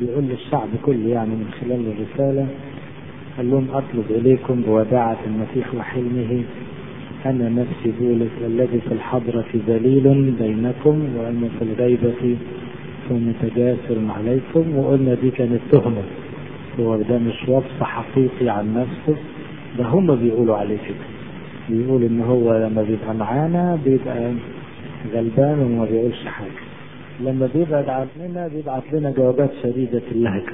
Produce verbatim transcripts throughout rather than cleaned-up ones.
بيقول للشعب كله يعني من خلال الرسالة، قال لهم أطلب إليكم بوداعة المسيح وحلمه أنا نفسي بولس الذي في الحضرة ذليل بينكم وأنا في الغيبة متجاسر عليكم. وقلنا دي كانت تهمة، هو ده مش وصف حقيقي عن نفسه، ده هم بيقولوا عليه كده، بيقول إن هو لما بيبقى معانا بيبقى غلبان وما بيقولش حاجة، لما بيبعد عننا بيبعت لنا جوابات شديدة اللهجة.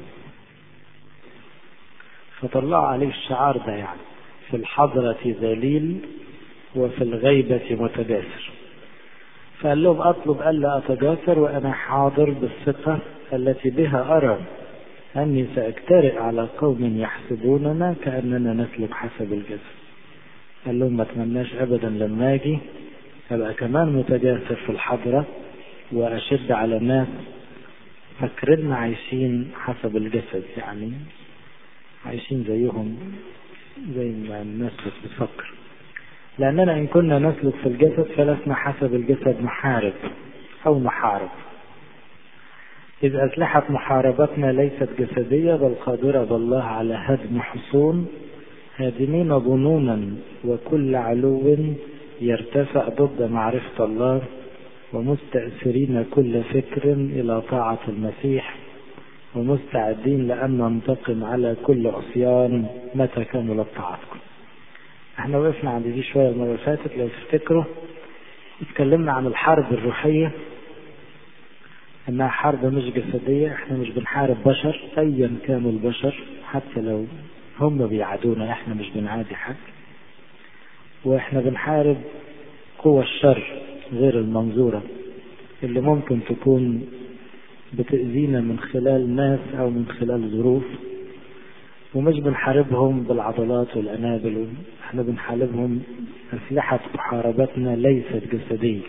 فطلعوا عليه الشعار ده، يعني في الحضرة ذليل وفي الغيبة متجاسر. فقال لهم أطلب ألا أتجاسر وأنا حاضر بالثقة التي بها أرى أني سأجترئ على قوم يحسبوننا كأننا نسلك حسب الجسد. قال لهم ما أتمناش أبدا لما أجي أبقى كمان متجاسر في الحضرة وأشد على الناس فاكرين عايشين حسب الجسد، يعني عايشين زيهم زي ما الناس بتفكر، لأننا إن كنا نسلك في الجسد فلسنا حسب الجسد محارب أو محارب، إذ أسلحة محاربتنا ليست جسدية بل قادرة بالله على هدم حصون هادمين ظنونا وكل علو يرتفع ضد معرفة الله ومستأثرين كل فكر إلى طاعة المسيح ومستعدين لأن ننتقم على كل عصيان متى كملت طاعتكم. احنا وقفنا عند دي شوية المرة اللي فاتت لو تفتكروا، اتكلمنا عن الحرب الروحية انها حرب مش جسدية، احنا مش بنحارب بشر ايا كانوا البشر، حتى لو هم بيعادونا احنا مش بنعادي حد، واحنا بنحارب قوى الشر غير المنظورة اللي ممكن تكون بتأذينا من خلال ناس او من خلال ظروف، ومش بنحاربهم بالعضلات والأنابل، احنا بنحاربهم أسلحة محاربتنا ليست جسدية.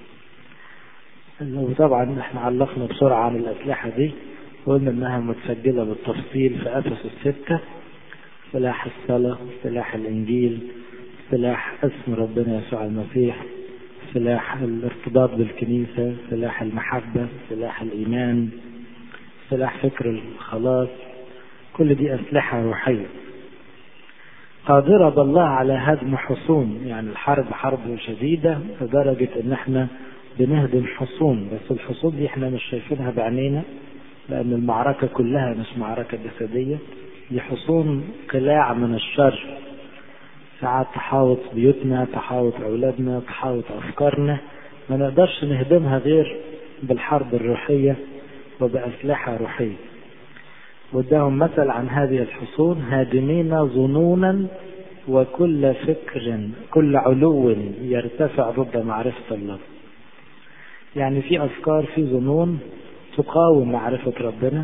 وطبعا احنا علقنا بسرعة عن الأسلحة دي وقلنا انها متسجلة بالتفصيل في أفسس الستة: سلاح الصلاة، سلاح الإنجيل، سلاح اسم ربنا يسوع المسيح، سلاح الارتباط بالكنيسة، سلاح المحبة، سلاح الإيمان، سلاح فكر الخلاص. كل دي أسلحة روحية قادرة بالله على هدم حصون، يعني الحرب حرب شديدة لدرجة ان احنا بنهدم حصون، بس الحصون دي احنا مش شايفينها بعينينا لان المعركة كلها مش معركة جسدية، دي حصون قلاع من الشر ساعات تحاوط بيوتنا، تحاوط اولادنا، تحاوط افكارنا، ما نقدرش نهدمها غير بالحرب الروحية وبأسلحة روحية. واداهم مثل عن هذه الحصون: هادمين ظنونا وكل فكر كل علو يرتفع ضد معرفة الله. يعني في أفكار، في ظنون تقاوم معرفة ربنا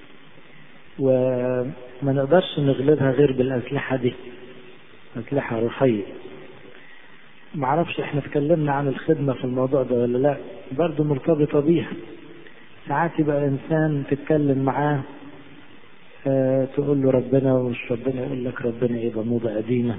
وما نقدرش نغلبها غير بالأسلحة دي، أسلحة روحية. معرفش احنا اتكلمنا عن الخدمة في الموضوع ده ولا لا، برضو مرتبطة بيها. ساعات يبقى إنسان تتكلم معاه اه تقول له ربنا ومش ربنا، يقول لك ربنا ايه ده موضة قديمة.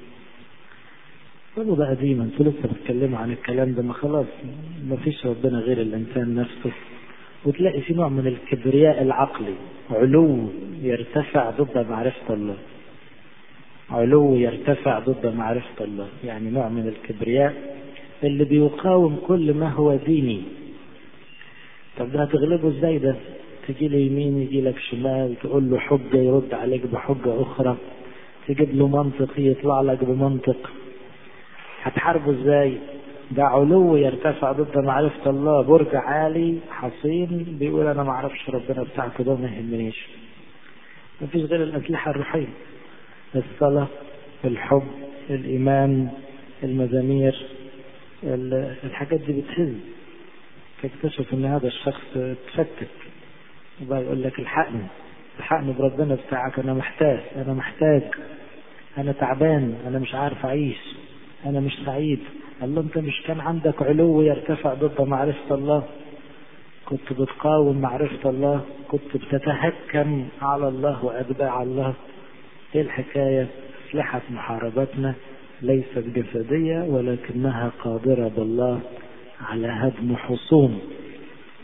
موضة قديمة، انتوا لسه بتتكلموا عن الكلام ده، ما خلاص ما فيش ربنا غير الإنسان نفسه. وتلاقي في نوع من الكبرياء العقلي، علو يرتفع ضد معرفة الله، علو يرتفع ضد معرفة الله، يعني نوع من الكبرياء اللي بيقاوم كل ما هو ديني. طب ده هتغلبه ازاي؟ ده تجي له يمين يجي لك شمال، تقول له حجة يرد عليك بحجة أخرى، تجيب له منطق يطلع لك بمنطق، هتحاربه ازاي؟ ده علو يرتفع ضد معرفة الله، برج عالي حصين بيقول أنا ما اعرفش ربنا بتاعك ده ما يهمنيش. مفيش غير الأسلحة الروحية: الصلاة، الحب، الإيمان، المزامير، الحاجات دي بتهز. تكتشف ان هذا الشخص تفكك وبقى يقول لك الحقني الحقني بربنا بتاعك، انا محتاج انا محتاج انا تعبان، انا مش عارف اعيش، انا مش سعيد. قال له انت مش كان عندك علو يرتفع ضد معرفة الله؟ كنت بتقاوم معرفة الله، كنت بتتهكم على الله وأتباع الله. ايه الحكاية؟ أسلحة محاربتنا ليست جسدية ولكنها قادرة بالله على هدم حصون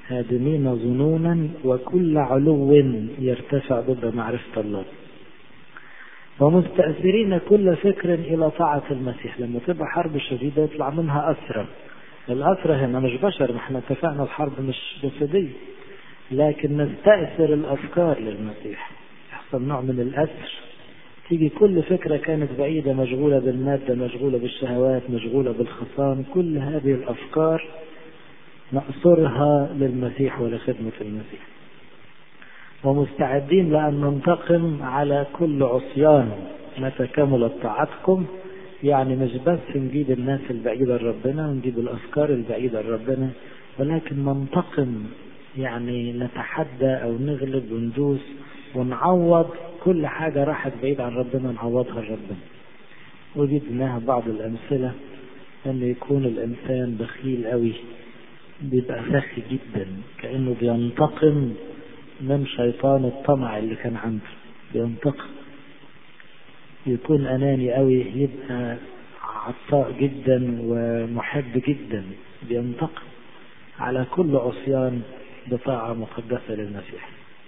هادمين ظنونا وكل علو يرتفع ضد معرفة الله، ومستأثرين كل فكر إلى طاعة المسيح. لما تبقى حرب شديدة يطلع منها أسرى. الأسرى هنا مش بشر، ما احنا اتفقنا الحرب مش جسدية، لكن نستأثر الأفكار للمسيح، يحصل نوع من الأسر. تيجي كل فكرة كانت بعيدة، مشغولة بالمادة، مشغولة بالشهوات، مشغولة بالخصام، كل هذه الأفكار نأثرها للمسيح ولخدمة المسيح. ومستعدين لأن ننتقم على كل عصيان متى كملت طاعتكم. يعني مش بس نجيب الناس البعيدة لربنا ونجيب الأفكار البعيدة لربنا، ولكن ننتقم، يعني نتحدى أو نغلب وندوس ونعوض كل حاجة راحت بعيد عن ربنا، نعوضها لربنا. وجدناها بعض الأمثلة أن يكون الإنسان بخيل قوي، بيبقى سخي جدا، كأنه بينتقم من شيطان الطمع اللي كان عنده، بينتقم. يكون أناني قوي، يبقى عطاء جدا ومحب جدا، بينتقم على كل عصيان بطاعة مقدسة للمسيح.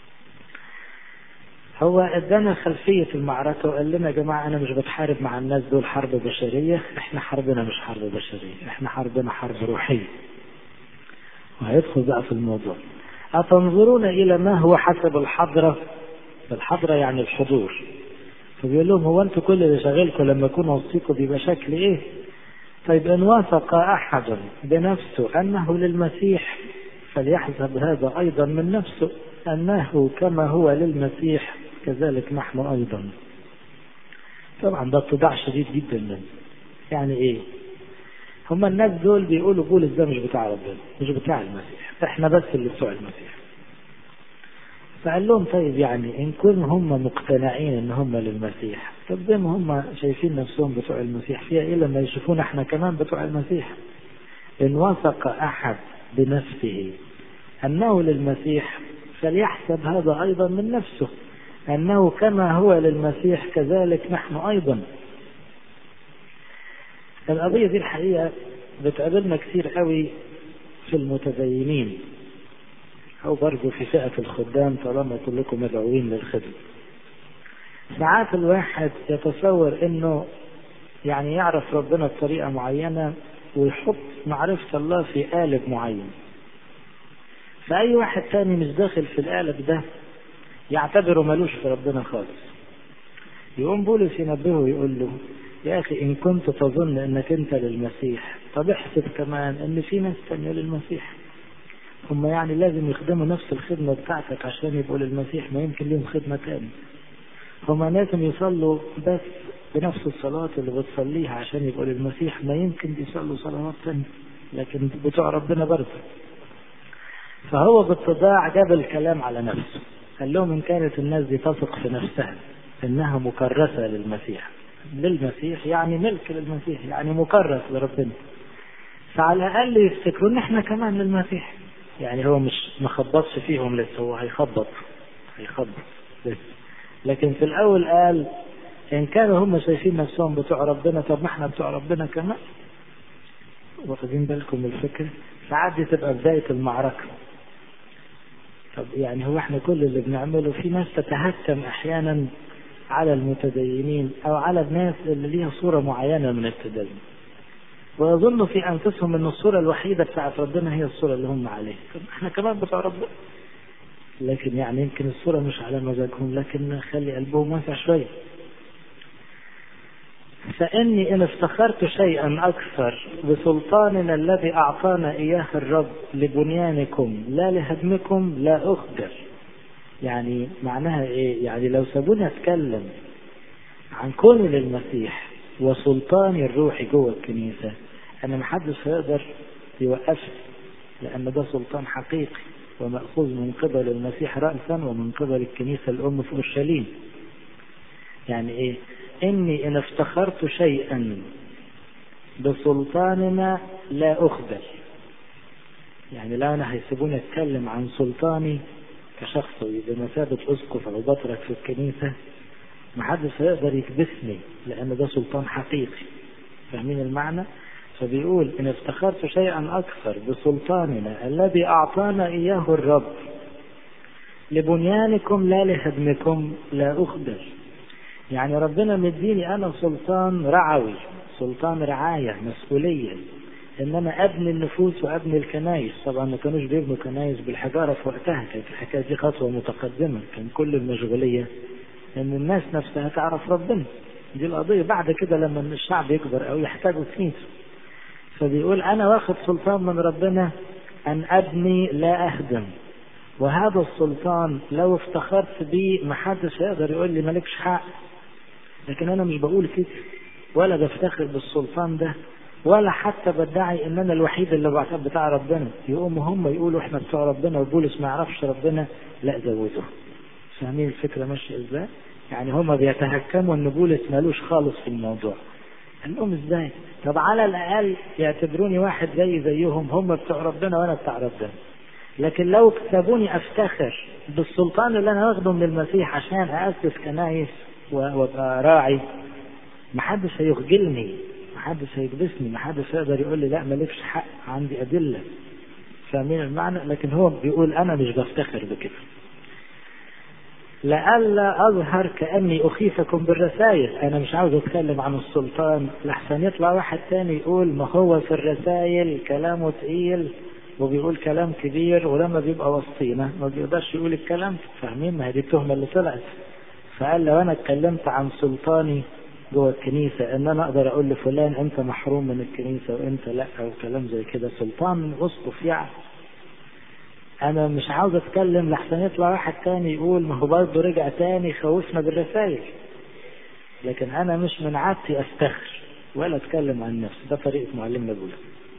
هو ادانا خلفية المعركة وقال لنا يا جماعة أنا مش بتحارب مع الناس دول حرب بشرية، احنا حربنا مش حرب بشرية، احنا حربنا حرب روحية. وهيدخل بقى في الموضوع. أتنظرون إلى ما هو حسب الحضرة؟ الحضرة يعني الحضور. فبيقول لهم هو أنتوا كل اللي شغالكم لما يكون وصيكم بيبقى شكل إيه؟ طيب إن وثق أحد بنفسه أنه للمسيح فليحسب هذا أيضا من نفسه أنه كما هو للمسيح كذلك نحن أيضا. طبعا ده اتضاع شديد جدا منه. يعني إيه؟ هم الناس دول بيقولوا بولس ده مش بتاع ربنا، مش بتاع المسيح، احنا بس اللي بتوع المسيح. فقال لهم طيب يعني إن كن هم مقتنعين إن هم للمسيح، طب زي ما هم شايفين نفسهم بتوع المسيح، فيها إيه لما يشوفون احنا كمان بتوع المسيح؟ إن وثق أحد بنفسه أنه للمسيح فليحسب هذا أيضا من نفسه أنه كما هو للمسيح كذلك نحن أيضا. القضية دي الحقيقة بتقابلنا كثير قوي في المتدينين أو برضو في فئة الخدام، طالما كلكم مدعوين للخدمة. ساعات الواحد يتصور إنه يعني يعرف ربنا بطريقة معينة ويحط معرفة الله في قالب معين، فأي واحد تاني مش داخل في القالب ده يعتبره ملوش في ربنا خالص. يقوم بولس ينبهه ويقول له يا أخي إن كنت تظن أنك أنت للمسيح، طب احسب كمان أن في ناس تانية للمسيح، هم يعني لازم يخدموا نفس الخدمة بتاعتك عشان يبقوا للمسيح؟ ما يمكن لهم خدمة تانية. هم لازم يصلوا بس بنفس الصلاة اللي بتصليها عشان يبقوا للمسيح؟ ما يمكن بيصلوا صلوات تانية لكن بتوع ربنا برضه. فهو بالتضاع جاب الكلام على نفسه، قال لهم إن كانت الناس دي تثق في نفسها إنها مكرسة للمسيح، للمسيح يعني ملك للمسيح، يعني مكرس لربنا، فعلى الأقل يفتكروا إن إحنا كمان للمسيح. يعني هو مش مخبطش فيهم لسه، هو هيخبط هيخبط لسه. لكن في الأول قال إن كانوا هم شايفين نفسهم بتوع ربنا، طب ما إحنا بتوع ربنا كمان. واخدين بالكم من الفكرة؟ ساعات دي تبقى بداية المعركة. طب يعني هو إحنا كل اللي بنعمله، في ناس تتهكم أحيانا على المتدينين أو على الناس اللي ليها صورة معينة من التدين، ويظنوا في أنفسهم أن الصورة الوحيدة بتاعت ربنا هي الصورة اللي هم عليها. احنا كمان بتوع ربنا، لكن يعني يمكن الصورة مش على مزاجهم، لكن خلي قلبهم واسع شوية. فإني إن افتخرت شيئا أكثر بسلطاننا الذي أعطانا إياه الرب لبنيانكم لا لهدمكم لا أخجل. يعني معناها إيه؟ يعني لو سابوني أتكلم عن كوني للمسيح وسلطاني الروحي جوه الكنيسة، أنا محدش هيقدر يوقفني، لأن ده سلطان حقيقي ومأخوذ من قبل المسيح رأسا ومن قبل الكنيسة الأم في أورشليم. يعني إيه؟ إني إن افتخرت شيئا بسلطاننا لا أخجل. يعني لا أنا هيسيبوني أتكلم عن سلطاني كشخصي بمثابة أسقف أو بطرك في الكنيسة، محدش هيقدر يكبسني، لأن ده سلطان حقيقي. فاهمين المعنى؟ فبيقول إن افتخرت شيئا أكثر بسلطاننا الذي أعطانا إياه الرب لبنيانكم لا لهدمكم لا أخبر. يعني ربنا مديني أنا سلطان رعوي، سلطان رعاية، مسؤولية، إن أنا أبني النفوس وأبني الكنائس. طبعا ما كانوش بيبنوا كنائس بالحجارة في وقتها، كانت الحكاية دي خطوة متقدمة، كان كل المشغولية إن الناس نفسها تعرف ربنا. دي القضية. بعد كده لما الشعب يكبر أو يحتاجوا كنيسة، فبيقول أنا واخد سلطان من ربنا أن أبني لا أهدم. وهذا السلطان لو افتخرت بيه محدش يقدر يقول لي مالكش حق، لكن أنا مش بقول كده ولا بفتخر بالسلطان ده ولا حتى بدعي ان انا الوحيد اللي بعتبر بتاع ربنا. يقوموا هم يقولوا احنا بتوع ربنا وبولس ما يعرفش ربنا، لا زودوا. فاهمين الفكرة ماشية ازاي؟ يعني هم بيتهكموا ان بولس مالوش خالص في الموضوع. قال لهم ازاي؟ طب على الاقل يعتبروني واحد زي زيهم، هم بتوع ربنا وانا بتاع ربنا. لكن لو كتبوني افتخر بالسلطان اللي انا واخده من المسيح عشان اسس كنايس وابقى راعي، محدش هيخجلني، محدش هيكبسني، محدش يقدر يقول لي لا مالكش حق، عندي أدلة. فاهمين المعنى؟ لكن هو بيقول أنا مش بفتخر بكده. لألا أظهر كأني أخيفكم بالرسائل. أنا مش عاوز أتكلم عن السلطان لحسن يطلع واحد تاني يقول ما هو في الرسائل كلامه تقيل وبيقول كلام كبير، ولما بيبقى وسطينا ما بيقدرش يقول الكلام. فاهمين؟ ما هي دي التهمة اللي طلعت. فقال لو أنا اتكلمت عن سلطاني جوه الكنيسة ان انا اقدر اقول لفلان انت محروم من الكنيسة وانت لا، او كلام زي كده، سلطان اسقف يعني. انا مش عاوز اتكلم لحسن يطلع واحد تاني يقول ما هو برضه رجع تاني يخوفنا بالرسائل. لكن انا مش من عادتي افتخر ولا اتكلم عن نفسي، ده طريقة معلمنا بولس.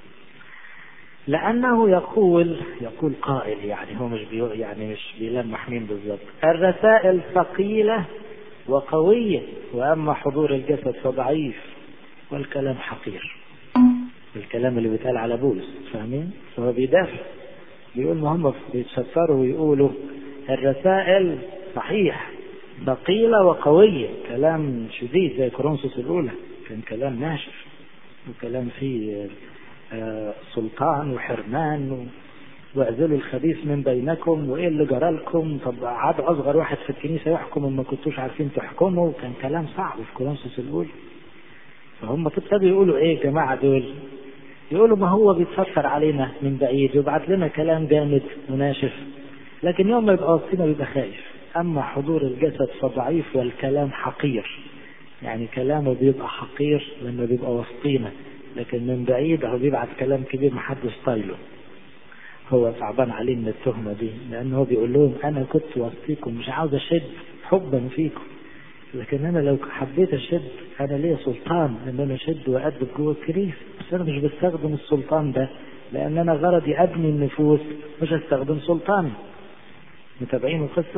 لانه يقول يقول قائل، يعني هو مش بي يعني مش بيلمح مين بالظبط. الرسائل ثقيلة وقوية، وأما حضور الجسد فضعيف والكلام حقير. الكلام اللي بيتقال على بولس، فاهمين؟ فهو بيدافع، بيقول ما هم بيتشفروا ويقولوا الرسائل صحيح ثقيلة وقوية، كلام شديد زي كورنثوس الأولى، كان كلام ناشف وكلام فيه آه سلطان وحرمان واعزلوا الخبيث من بينكم وايه اللي جرى لكم، طب عاد اصغر واحد في الكنيسه يحكم وما كنتوش عارفين تحكموا. كان كلام صعب في كورنثوس الاولى. فهم ابتدوا يقولوا ايه يا جماعه دول؟ يقولوا ما هو بيتفكر علينا من بعيد ويبعت لنا كلام جامد وناشف، لكن يوم ما يبقى وسطنا بيبقى خايف. اما حضور الجسد فضعيف والكلام حقير، يعني كلامه بيبقى حقير لما بيبقى وسطينا، لكن من بعيد هو بيبعت كلام كبير محدش طايله. هو صعبان عليه من التهمة دي، لأنه هو بيقول لهم أنا كنت وسطيكم مش عاوز أشد حبا فيكم، لكن أنا لو حبيت أشد أنا ليه سلطان إن أنا أشد وأدب جوه الكنيسة، بس أنا مش بستخدم السلطان ده لأن أنا غرضي أبني النفوس، مش أستخدم سلطاني. متابعين القصة؟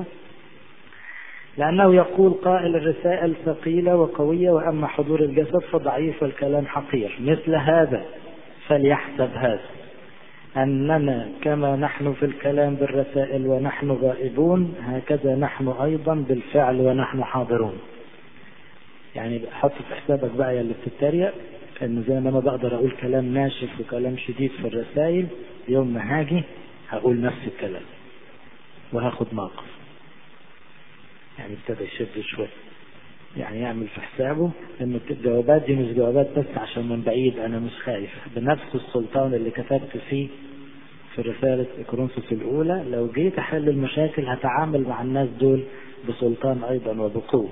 لأنه يقول قائل الرسائل ثقيلة وقوية وأما حضور الجسد فضعيف والكلام حقير. مثل هذا فليحسب هذا أننا كما نحن في الكلام بالرسائل ونحن غائبون هكذا نحن أيضا بالفعل ونحن حاضرون. يعني حط في حسابك بقى يا اللي بتتريق إن زي ما أنا بقدر أقول كلام ناشف وكلام شديد في الرسائل، يوم ما هاجي هقول نفس الكلام وهاخد موقف. يعني ابتدى يشد شوية، يعني يعمل في حسابه ان الجوابات دي مش جوابات بس عشان من بعيد انا مش خايف، بنفس السلطان اللي كتبت فيه في رسالة كورنثوس الأولى لو جيت أحل المشاكل هتعامل مع الناس دول بسلطان أيضا وبقوة.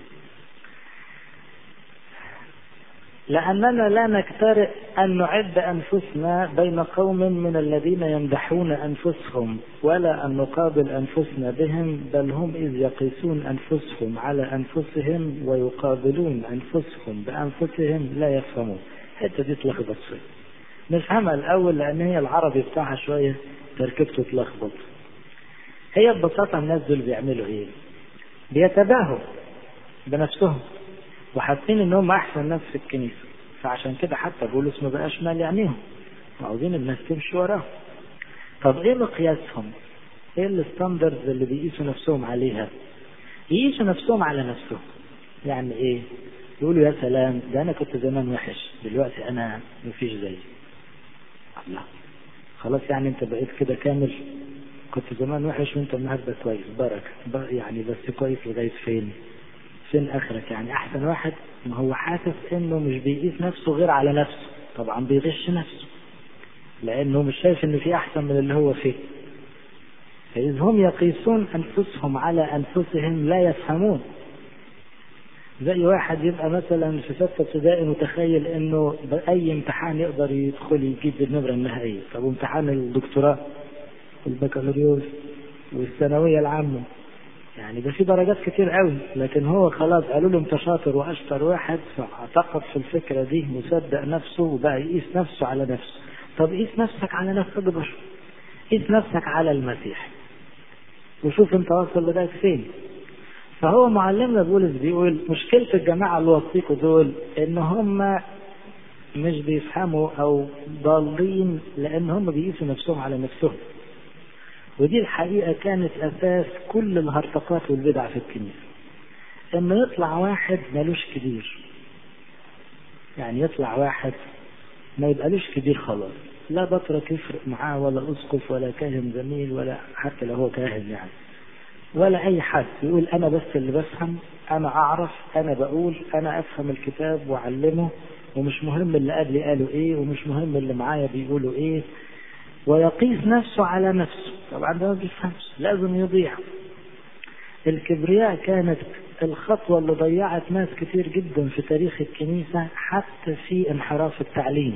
لأننا لا نكترئ أن نعد أنفسنا بين قوم من الذين يمدحون أنفسهم ولا أن نقابل أنفسنا بهم، بل هم إذ يقيسون أنفسهم على أنفسهم ويقابلون أنفسهم بأنفسهم لا يفهمون. حتى دي تلخبط شوية نفهمها الأول لأن هي العربي بتاعها شوية تركبته تلخبط. هي ببساطة الناس دول بيعملوا إيه؟ بيتباهوا بنفسهم وحاسين انهم احسن ناس في الكنيسه، فعشان كده حتى بولس ما بقاش مال عينيهم وعاوزين الناس تمشي وراهم. طب ايه مقياسهم؟ ايه الستاندرز اللي بيقيسوا نفسهم عليها؟ يقيسوا نفسهم على نفسهم. يعني ايه؟ يقولوا يا سلام ده أنا كنت زمان وحش دلوقتي أنا مفيش زي الله. خلاص يعني أنت بقيت كده كامل، كنت زمان وحش وأنت النهارده كويس بركة يعني، بس كويس لغاية فين؟ فين آخرك؟ يعني أحسن واحد ما هو حاسس إنه مش بيقيس نفسه غير على نفسه، طبعا بيغش نفسه لأنه مش شايف إن في أحسن من اللي هو فيه. فإذ هم يقيسون أنفسهم على أنفسهم لا يفهمون. زي واحد يبقى مثلا في ستة ابتدائي متخيل إنه بأي امتحان يقدر يدخل يجيب النمرة النهائية، طب امتحان الدكتوراه والبكالوريوس والثانوية العامة يعني ده في درجات كتير قوي، لكن هو خلاص قالوا له انت شاطر واشطر واحد، فاعتقد في الفكرة دي مصدق نفسه وبقى يقيس نفسه على نفسه. طب قيس نفسك على نفسك بشر، قيس نفسك على المسيح وشوف انت واصل لغاية فين. فهو معلمنا بولس بيقول مشكلة الجماعة اللي وصيكوا دول ان هم مش بيفهموا او ضالين، لان هم بيقيسوا نفسهم على نفسهم. ودي الحقيقة كانت أساس كل الهرطقات والبدع في الكنيسة، إنه يطلع واحد ملوش كبير، يعني يطلع واحد ما يبقالوش كبير خلاص، لا بطرك يفرق معاه ولا أسقف ولا كاهن زميل ولا حتى لو هو كاهن يعني ولا أي حد، يقول أنا بس اللي بفهم، أنا أعرف، أنا بقول، أنا أفهم الكتاب وأعلمه، ومش مهم اللي قبلي قالوا إيه ومش مهم اللي معايا بيقولوا إيه، ويقيس نفسه على نفسه. طبعا ده ما بيفهمش، لازم يضيع. الكبرياء كانت الخطوة اللي ضيعت ناس كتير جدا في تاريخ الكنيسة حتى في انحراف التعليم.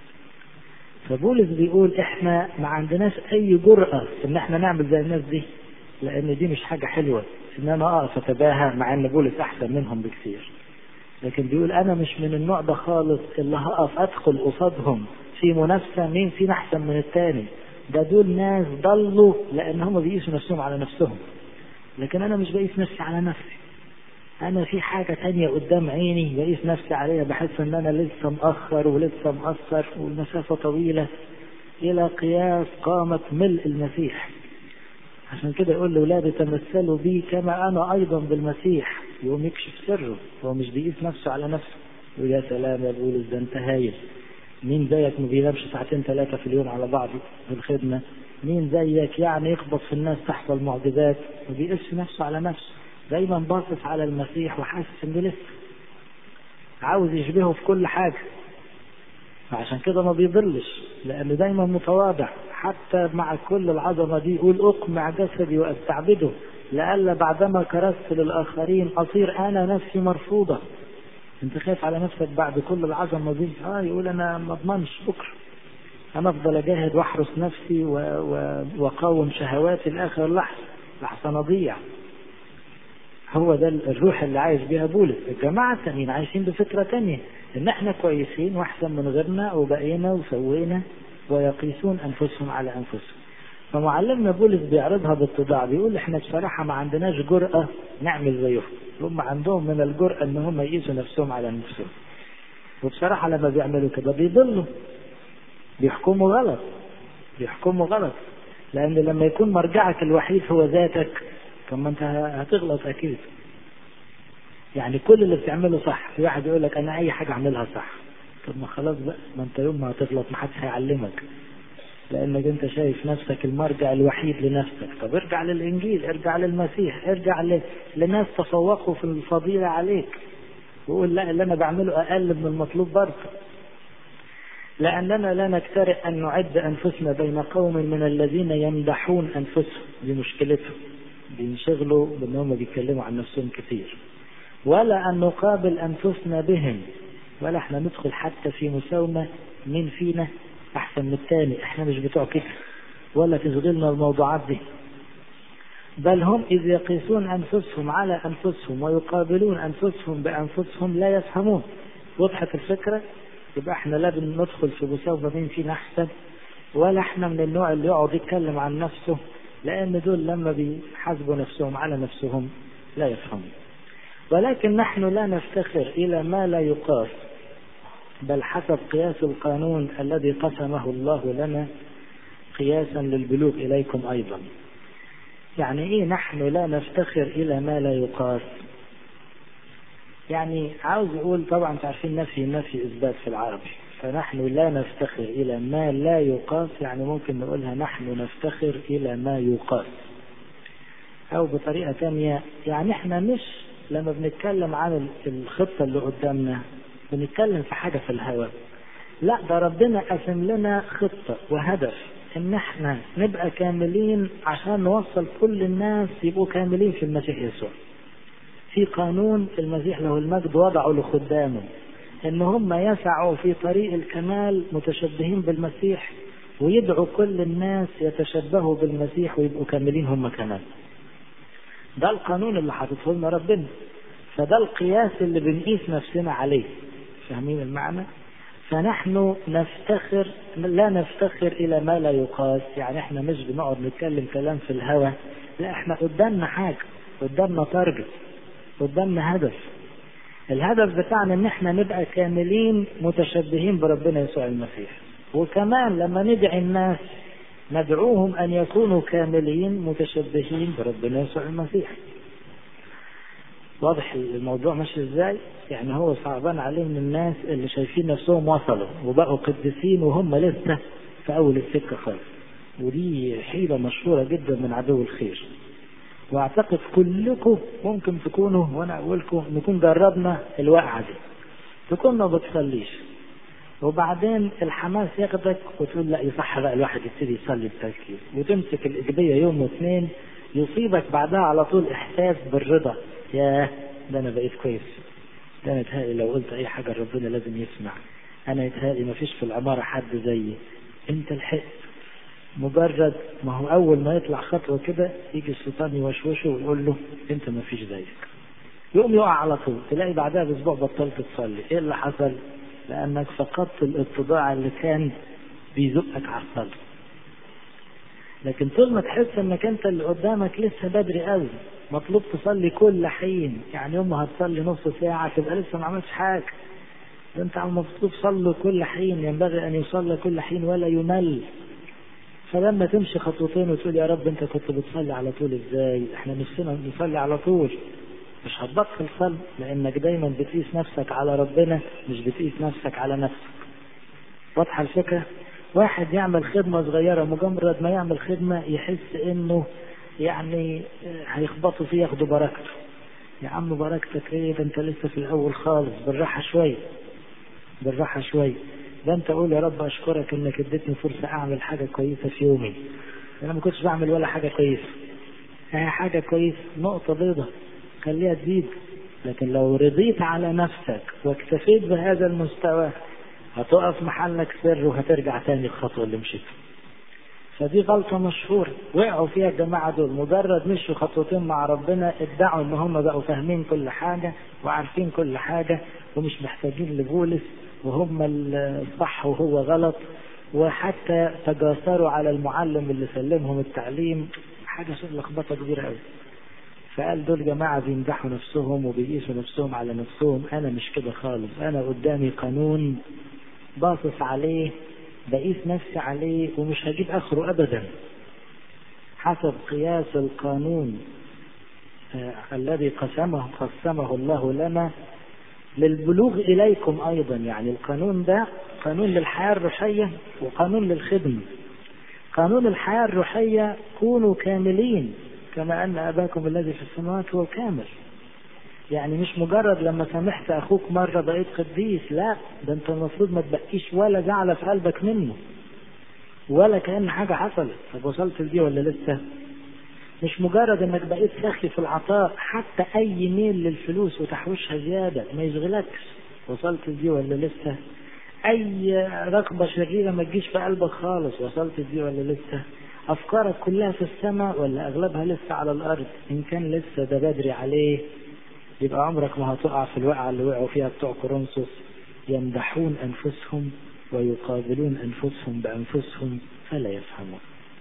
فبولس بيقول احنا ما عندناش اي جرأة ان احنا نعمل زي الناس دي، لان دي مش حاجة حلوة ان انا اقف اتباهى، مع ان بولس احسن منهم بكثير، لكن بيقول انا مش من النوع ده خالص اللي هقف ادخل قصادهم في منافسة مين فينا احسن من التاني. ده دول ناس ضلوا لان هم بيقيسوا نفسهم على نفسهم، لكن انا مش بقيس نفسي على نفسي، انا في حاجة تانية قدام عيني بقيس نفسي عليها، بحس ان انا لسه مأخر ولسه مقصر والمسافة طويلة الى قياس قامة ملء المسيح. عشان كده يقول لأولاده تمثلوا بي كما انا ايضا بالمسيح، يقوم يكشف سره، هو مش بيقيس نفسه على نفسه. يقول يا سلام يا بولس ده انت هايل، مين زيك ما بينامش ساعتين ثلاثة في اليوم على بعض في الخدمة، مين زيك يعني يخبط في الناس تحت المعجزات، ما بيقيسش نفسه على نفسه، دايما باصص على المسيح وحاسس انه لسه عاوز يشبهه في كل حاجة. فعشان كده ما بيضلش، لانه دايما متواضع حتى مع كل العظمة دي، يقول اقمع جسدي واستعبده لألا بعدما كرست للآخرين أصير أنا نفسي مرفوضة. انت خايف على نفسك بعد كل العظمة دي؟ اه يقول انا ما اضمنش بكره، انا افضل اجاهد واحرس نفسي واقاوم شهواتي لاخر لحظة لحظة اضيع. هو ده الروح اللي عايش بيها بولس. الجماعة التانيين عايشين بفكرة تانية، ان احنا كويسين واحسن من غيرنا وبقينا وسوينا، ويقيسون انفسهم على انفسهم. فمعلمنا بولس بيعرضها باتضاع، بيقول احنا بصراحة ما عندناش جرأة نعمل زيهم، هم عندهم من الجرأة ان هم يقيسوا نفسهم على نفسهم، وبصراحة لما بيعملوا كده بيضلوا، بيحكموا غلط بيحكموا غلط لان لما يكون مرجعك الوحيد هو ذاتك، طب انت هتغلط اكيد. يعني كل اللي بتعمله صح، في واحد يقول لك انا اي حاجة اعملها صح، طب ما خلاص بقى، ما انت يوم ما هتغلط ما حدش هيعلمك، لانك انت شايف نفسك المرجع الوحيد لنفسك. طب ارجع للانجيل، ارجع للمسيح، ارجع ل... لناس تفوقوا في الفضيلة عليك، وقول لا اللي انا بعمله اقل من المطلوب برضه. لاننا لا نكترئ ان نعد انفسنا بين قوم من الذين يمدحون انفسهم، دي مشكلتهم، بينشغلوا بانهم بيتكلموا عن نفسهم كثير، ولا ان نقابل انفسنا بهم، ولا احنا ندخل حتى في مساومة مين فينا احسن من الثاني، احنا مش بتوع كده، ولا تشغلنا الموضوعات دي. بل هم اذ يقيسون انفسهم على انفسهم ويقابلون انفسهم بانفسهم لا يفهمون. وضحت الفكرة؟ يبقى احنا لا بندخل في مساومة مين فينا احسن، ولا احنا من النوع اللي يقعد يتكلم عن نفسه، لان دول لما بيحاسبوا نفسهم على نفسهم لا يفهمون. ولكن نحن لا نفتخر الى ما لا يقاس، بل حسب قياس القانون الذي قسمه الله لنا قياسا للبلوغ إليكم أيضا. يعني إيه نحن لا نفتخر إلى ما لا يقاس؟ يعني عاوز يقول طبعا تعرفين نفي نفي إثبات في العربي، فنحن لا نفتخر إلى ما لا يقاس، يعني ممكن نقولها نحن نفتخر إلى ما يقاس، أو بطريقة تانية يعني احنا مش لما بنتكلم عن الخطة اللي قدامنا بنتكلم في حاجة في الهواء، لا ده ربنا قسم لنا خطة وهدف ان احنا نبقى كاملين عشان نوصل كل الناس يبقوا كاملين في المسيح يسوع. في قانون المسيح له المجد وضعه لخدامه ان هم يسعوا في طريق الكمال متشبهين بالمسيح، ويدعوا كل الناس يتشبهوا بالمسيح ويبقوا كاملين هم كمان. ده القانون اللي حاططه لنا ربنا، فده القياس اللي بنقيس نفسنا عليه. فاهمين المعنى؟ فنحن نفتخر لا نفتخر إلى ما لا يقاس، يعني احنا مش بنقعد نتكلم كلام في الهوى، لا احنا قدامنا حاجة، قدامنا تارجت، قدامنا هدف. الهدف بتاعنا ان احنا نبقى كاملين متشبهين بربنا يسوع المسيح، وكمان لما ندعي الناس ندعوهم ان يكونوا كاملين متشبهين بربنا يسوع المسيح. واضح الموضوع ماشي ازاي؟ يعني هو صعبان عليه من الناس اللي شايفين نفسهم وصلوا وبقوا قديسين وهم لسه في اول السكه خالص، ودي حيلة مشهورة جدا من عدو الخير. واعتقد كلكم ممكن تكونوا، وانا اقولكم نكون جربنا الوقعة دي، تكون ما بتصليش وبعدين الحماس ياخدك وتقول لا يصح بقى الواحد يبتدي يصلي بتركيز، وتمسك الإيجابية يوم واثنين يصيبك بعدها على طول احساس بالرضا، يا ده انا بقيت كويس، ده انا يتهيألي لو قلت اي حاجة ربنا لازم يسمع، انا يتهيألي ما فيش في العمارة حد زيي. انت الحق مجرد ما هو اول ما يطلع خطوة كده يجي الشيطان يوشوشه ويقول له انت ما فيش زيك، يقوم يقع على طول، تلاقي بعدها باسبوع بطلت تصلي. ايه اللي حصل؟ لانك فقدت الاتضاع اللي كان بيزقك على الصلاة. لكن طول ما تحس انك انت اللي قدامك لسه بدري قوي، مطلوب تصلي كل حين، يعني يوم ما هتصلي نص ساعة تبقى لسه ما عملتش حاجة، ده انت المفروض تصلي كل حين، ينبغي ان يصلي كل حين ولا يمل. فلما تمشي خطوتين وتقول يا رب انت كنت بتصلي على طول ازاي، احنا نفسنا نصلي على طول، مش هتبطل صلاة، لانك دايما بتقيس نفسك على ربنا مش بتقيس نفسك على نفسك. واضحة الفكرة؟ واحد يعمل خدمة صغيرة مجرد ما يعمل خدمة يحس انه يعني هيخبطوا فيه ياخدوا بركته. يا عم بركتك ايه، ده انت لسه في الاول خالص، بالراحة شوية بالراحة شوية. ده انت قول يا رب اشكرك انك اديتني فرصة اعمل حاجة كويسة في يومي، انا ما كنتش بعمل ولا حاجة كويسة، هي حاجة كويسة نقطة بيضة خليها تزيد. لكن لو رضيت على نفسك واكتفيت بهذا المستوى هتقف محلك سر وهترجع تاني الخطوة اللي مشيت. فدي غلطة مشهورة وقعوا فيها الجماعة دول، مجرد مشوا خطوتين مع ربنا ادعوا ان هم بقوا فاهمين كل حاجة وعارفين كل حاجة ومش محتاجين لبولس، وهم الصح وهو غلط، وحتى تجاسروا على المعلم اللي سلمهم التعليم، حاجة لخبطة كبيرة قوي. فقال دول جماعة بيمدحوا نفسهم وبيقيسوا نفسهم على نفسهم، انا مش كده خالص، انا قدامي قانون باصص عليه بقيس نفسي عليه ومش هجيب اخره ابدا، حسب قياس القانون آه الذي قسمه قسمه الله لنا للبلوغ اليكم ايضا. يعني القانون ده قانون للحياة الروحية وقانون للخدمة. قانون الحياة الروحية كونوا كاملين كما ان اباكم الذي في السماوات هو كامل. يعني مش مجرد لما سامحت اخوك مرة بقيت قديس، لا ده انت المفروض ما تبقيش ولا زعل في قلبك منه ولا كأن حاجة حصلت. طب وصلت لدي ولا لسه؟ مش مجرد انك بقيت سخي في العطاء، حتى اي ميل للفلوس وتحويشها زيادة ما يشغلكش، وصلت لدي ولا لسه؟ اي رغبة شريرة ما تجيش في قلبك خالص، وصلت لدي ولا لسه؟ افكارك كلها في السماء ولا اغلبها لسه على الارض؟ ان كان لسه ده بدري عليه، يبقى عمرك ما هتقع في الوقعة اللي وقعوا فيها بتوع كورنثوس، يمدحون أنفسهم ويقابلون أنفسهم بأنفسهم فلا يفهمون.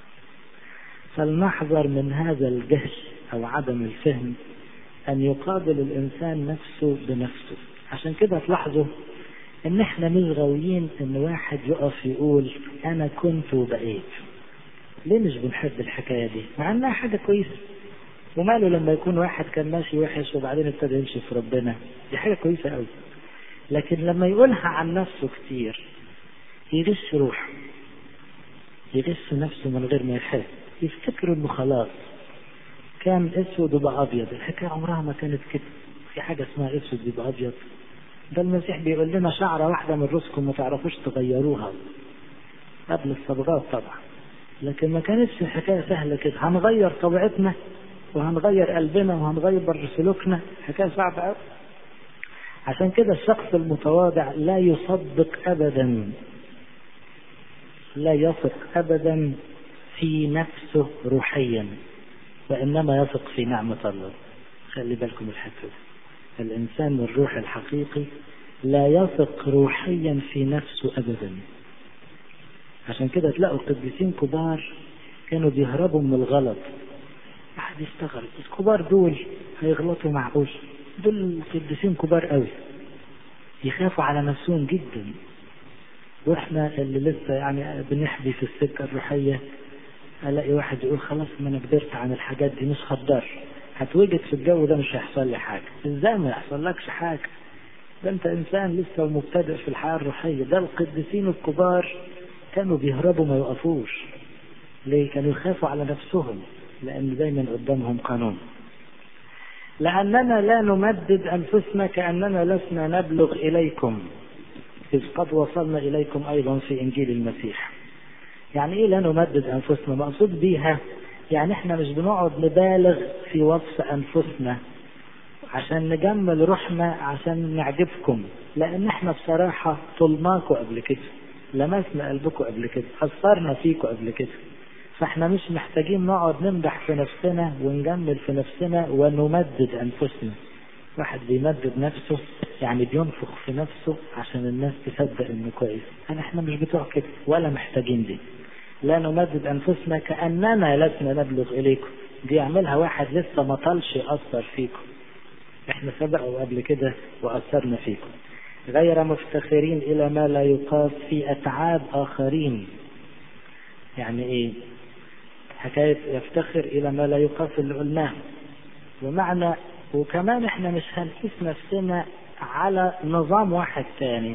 فلنحذر من هذا الجهل أو عدم الفهم أن يقابل الإنسان نفسه بنفسه. عشان كده تلاحظوا إن إحنا مش غاويين إن واحد يقف يقول أنا كنت وبقيت. ليه مش بنحب الحكاية دي؟ مع أنها حاجة كويسة، وماله لما يكون واحد كان ماشي وحش وبعدين ابتدى يمشي في ربنا، دي حاجة كويسة قوي. لكن لما يقولها عن نفسه كتير يغش روحه، يغش نفسه من غير ما يحس، يفتكر انه خلاص كان اسود وبقى ابيض. الحكاية عمرها ما كانت كده، في حاجة اسمها اسود يبقى ابيض؟ ده المسيح بيقول لنا شعرة واحدة من رؤوسكم ما تعرفوش تغيروها، قبل الصبغات طبعا. لكن ما كانتش الحكاية سهلة كده، هنغير طبيعتنا وهنغير قلبنا وهنغير سلوكنا، حكاية صعبة قوي. عشان كده الشخص المتواضع لا يصدق ابدا، لا يثق ابدا في نفسه روحيا، وانما يثق في نعمة الله. خلي بالكم الحته دي، الانسان الروح الحقيقي لا يثق روحيا في نفسه ابدا. عشان كده تلاقوا قديسين كبار كانوا بيهربوا من الغلط. احد يستغرب الكبار دول هيغلطوا معقول؟ دول قديسين كبار قوي، يخافوا على نفسهم جدا. واحنا اللي لسه يعني بنحبي في السكه الروحيه الاقي واحد يقول خلاص ما انا كبرت عن الحاجات دي، مش هقدر، هتوجد في الجو ده مش هيحصل لي حاجه. ازاي ما يحصل لكش حاجه؟ ده انت انسان لسه مبتدئ في الحياه الروحيه. ده القديسين الكبار كانوا بيهربوا ما يوقفوش. ليه؟ كانوا يخافوا على نفسهم، لان دايما قدامهم قانون. لاننا لا نمدد انفسنا كاننا لسنا نبلغ اليكم اذ قد وصلنا اليكم ايضا في انجيل المسيح. يعني ايه لا نمدد انفسنا؟ مقصود بيها يعني احنا مش بنقعد نبالغ في وصف انفسنا عشان نجمل روحنا عشان نعجبكم، لان احنا بصراحة طلناكم قبل كده، لمسنا قلبكم قبل كده، اثرنا فيكم قبل كده، فاحنا مش محتاجين نقعد نمدح في نفسنا ونجمل في نفسنا ونمدد انفسنا. واحد بيمدد نفسه يعني بينفخ في نفسه عشان الناس تصدق انه كويس. انا احنا مش بتوع كده ولا محتاجين دي. لا نمدد انفسنا كاننا لسنا نبلغ اليكم، دي يعملها واحد لسه ما طالش ياثر فيكم. احنا سبقوا قبل كده واثرنا فيكم. غير مفتخرين الى ما لا يقاس في اتعاب اخرين. يعني ايه حكايه يفتخر الى ما لا يقاس اللي قلناه؟ بمعنى وكمان احنا مش هنقيس نفسنا على نظام واحد تاني.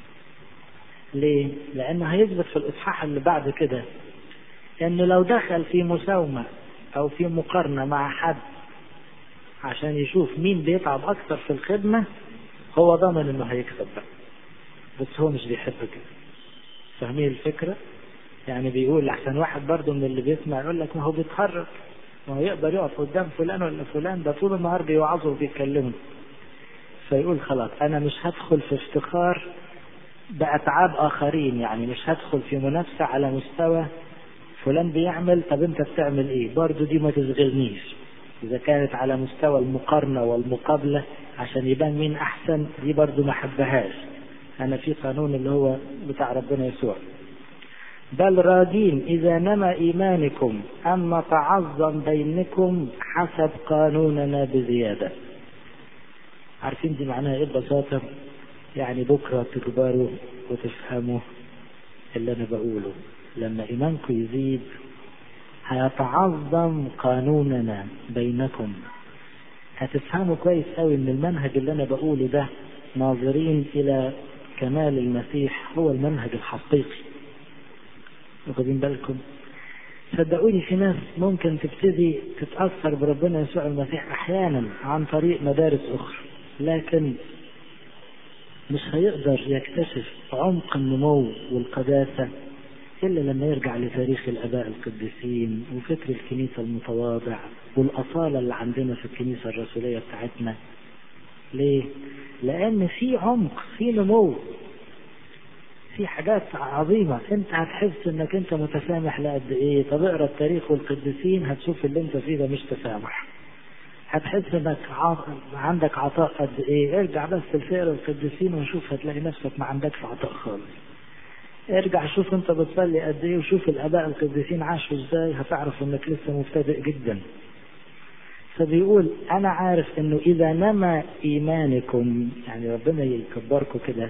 ليه؟ لانه هيثبت في الاصحاح اللي بعد كده انه لو دخل في مساومة او في مقارنة مع حد عشان يشوف مين بيتعب اكثر في الخدمة، هو ضامن انه هيكسب بقى. بس هو مش بيحب كده. فاهمين الفكرة؟ يعني بيقول احسن واحد برضو من اللي بيسمع يقول لك ما هو بيتخرج، ما هو يقدر يقف قدام فلان ولا فلان، ده طول النهار بيوعظوا وبيتكلموا. فيقول خلاص انا مش هدخل في افتخار بأتعاب آخرين، يعني مش هدخل في منافسة على مستوى فلان بيعمل طب انت بتعمل ايه، برضو دي ما تشغلنيش. اذا كانت على مستوى المقارنة والمقابلة عشان يبان مين احسن، دي برضو ما حبهاش. انا في قانون اللي هو بتاع ربنا يسوع. بل راجين اذا نما ايمانكم ان نتعظم بينكم حسب قانوننا بزيادة. عارفين دي معناها ايه ببساطة؟ يعني بكرة تكبروا وتفهموا اللي انا بقوله. لما ايمانكم يزيد هيتعظم قانوننا بينكم. هتفهموا كويس قوي ان المنهج اللي انا بقوله ده ناظرين الى كمال المسيح هو المنهج الحقيقي. واخدين بالكم؟ صدقوني في ناس ممكن تبتدي تتأثر بربنا يسوع المسيح احيانا عن طريق مدارس اخرى، لكن مش هيقدر يكتشف عمق النمو والقداسة إلا لما يرجع لتاريخ الآباء القديسين وفكر الكنيسة المتواضع والأصالة اللي عندنا في الكنيسة الرسولية بتاعتنا. ليه؟ لأن في عمق، في نمو، في حاجات عظيمة. انت هتحس انك انت متسامح لقد ايه. طب اقرأ التاريخ والقديسين هتشوف اللي انت فيه ده مش تسامح. هتحس انك عندك عطاء قد ايه. ارجع بس لفقر القديسين وشوف هتلاقي نفسك ما عندكش عطاء خالص. ارجع شوف انت بتصلي قد ايه وشوف الاباء القديسين عاشوا ازاي، هتعرف انك لسه مبتدئ جدا. فبيقول انا عارف انه اذا نما ايمانكم، يعني ربنا يكبركم كده،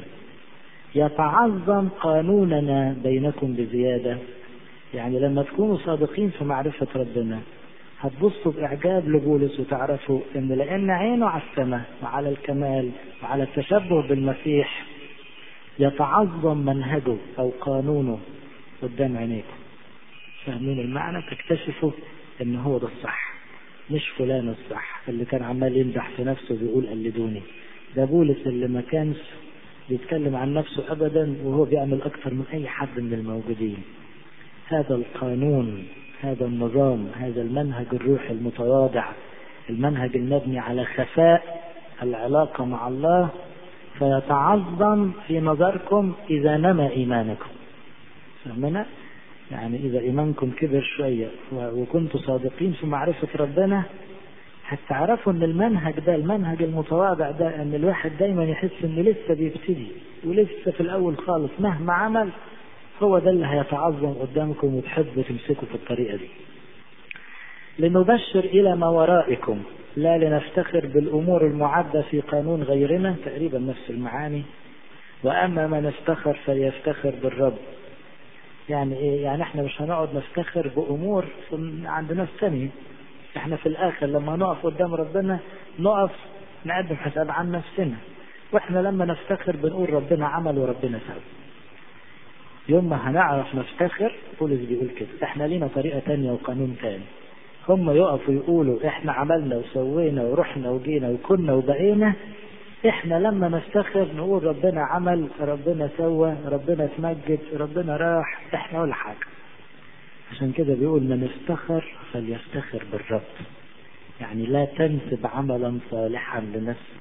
يتعظم قانوننا بينكم بزيادة. يعني لما تكونوا صادقين في معرفة ربنا هتبصوا بإعجاب لبولس وتعرفوا إن لأن عينه على السماء وعلى الكمال وعلى التشبه بالمسيح يتعظم منهجه أو قانونه قدام عينيكم. فاهمين المعنى؟ تكتشفوا إن هو ده الصح، مش فلان الصح اللي كان عمال يمدح في نفسه بيقول قلدوني. ده بولس اللي ما كانش بيتكلم عن نفسه أبدا وهو بيعمل أكثر من أي حد من الموجودين. هذا القانون، هذا النظام، هذا المنهج الروحي المتواضع، المنهج المبني على خفاء العلاقة مع الله، فيتعظم في نظركم إذا نمى إيمانكم. فهمنا؟ يعني إذا إيمانكم كبر شوية وكنتوا صادقين في معرفة ربنا، هتعرفوا أن المنهج ده، المنهج المتواضع ده، أن الواحد دايما يحس أنه لسه بيبتدي ولسه في الأول خالص مهما عمل، هو ده اللي هيتعظم قدامكم وتحبوا تمسكوا في الطريقة دي. لنبشر إلى ما ورائكم لا لنفتخر بالأمور المعدة في قانون غيرنا، تقريبا نفس المعاني. وأما من افتخر فليفتخر بالرب. يعني إيه؟ يعني احنا مش هنقعد نفتخر بأمور عند ناس تانية. احنا في الآخر لما نقف قدام ربنا نقف نقدم حساب عن نفسنا، واحنا لما نفتخر بنقول ربنا عمل وربنا سوى. يوم ما هنعرف نفتخر، بولس بيقول كده، احنا لينا طريقة تانية وقانون تاني. هم يقفوا يقولوا احنا عملنا وسوينا ورحنا وجينا وكنا وبقينا، احنا لما نفتخر نقول ربنا عمل، ربنا سوى، ربنا تمجد، ربنا راح، احنا ولا حاجة. عشان كده بيقول من افتخر فليفتخر بالرب. يعني لا تنسب عملا صالحا لنفسك.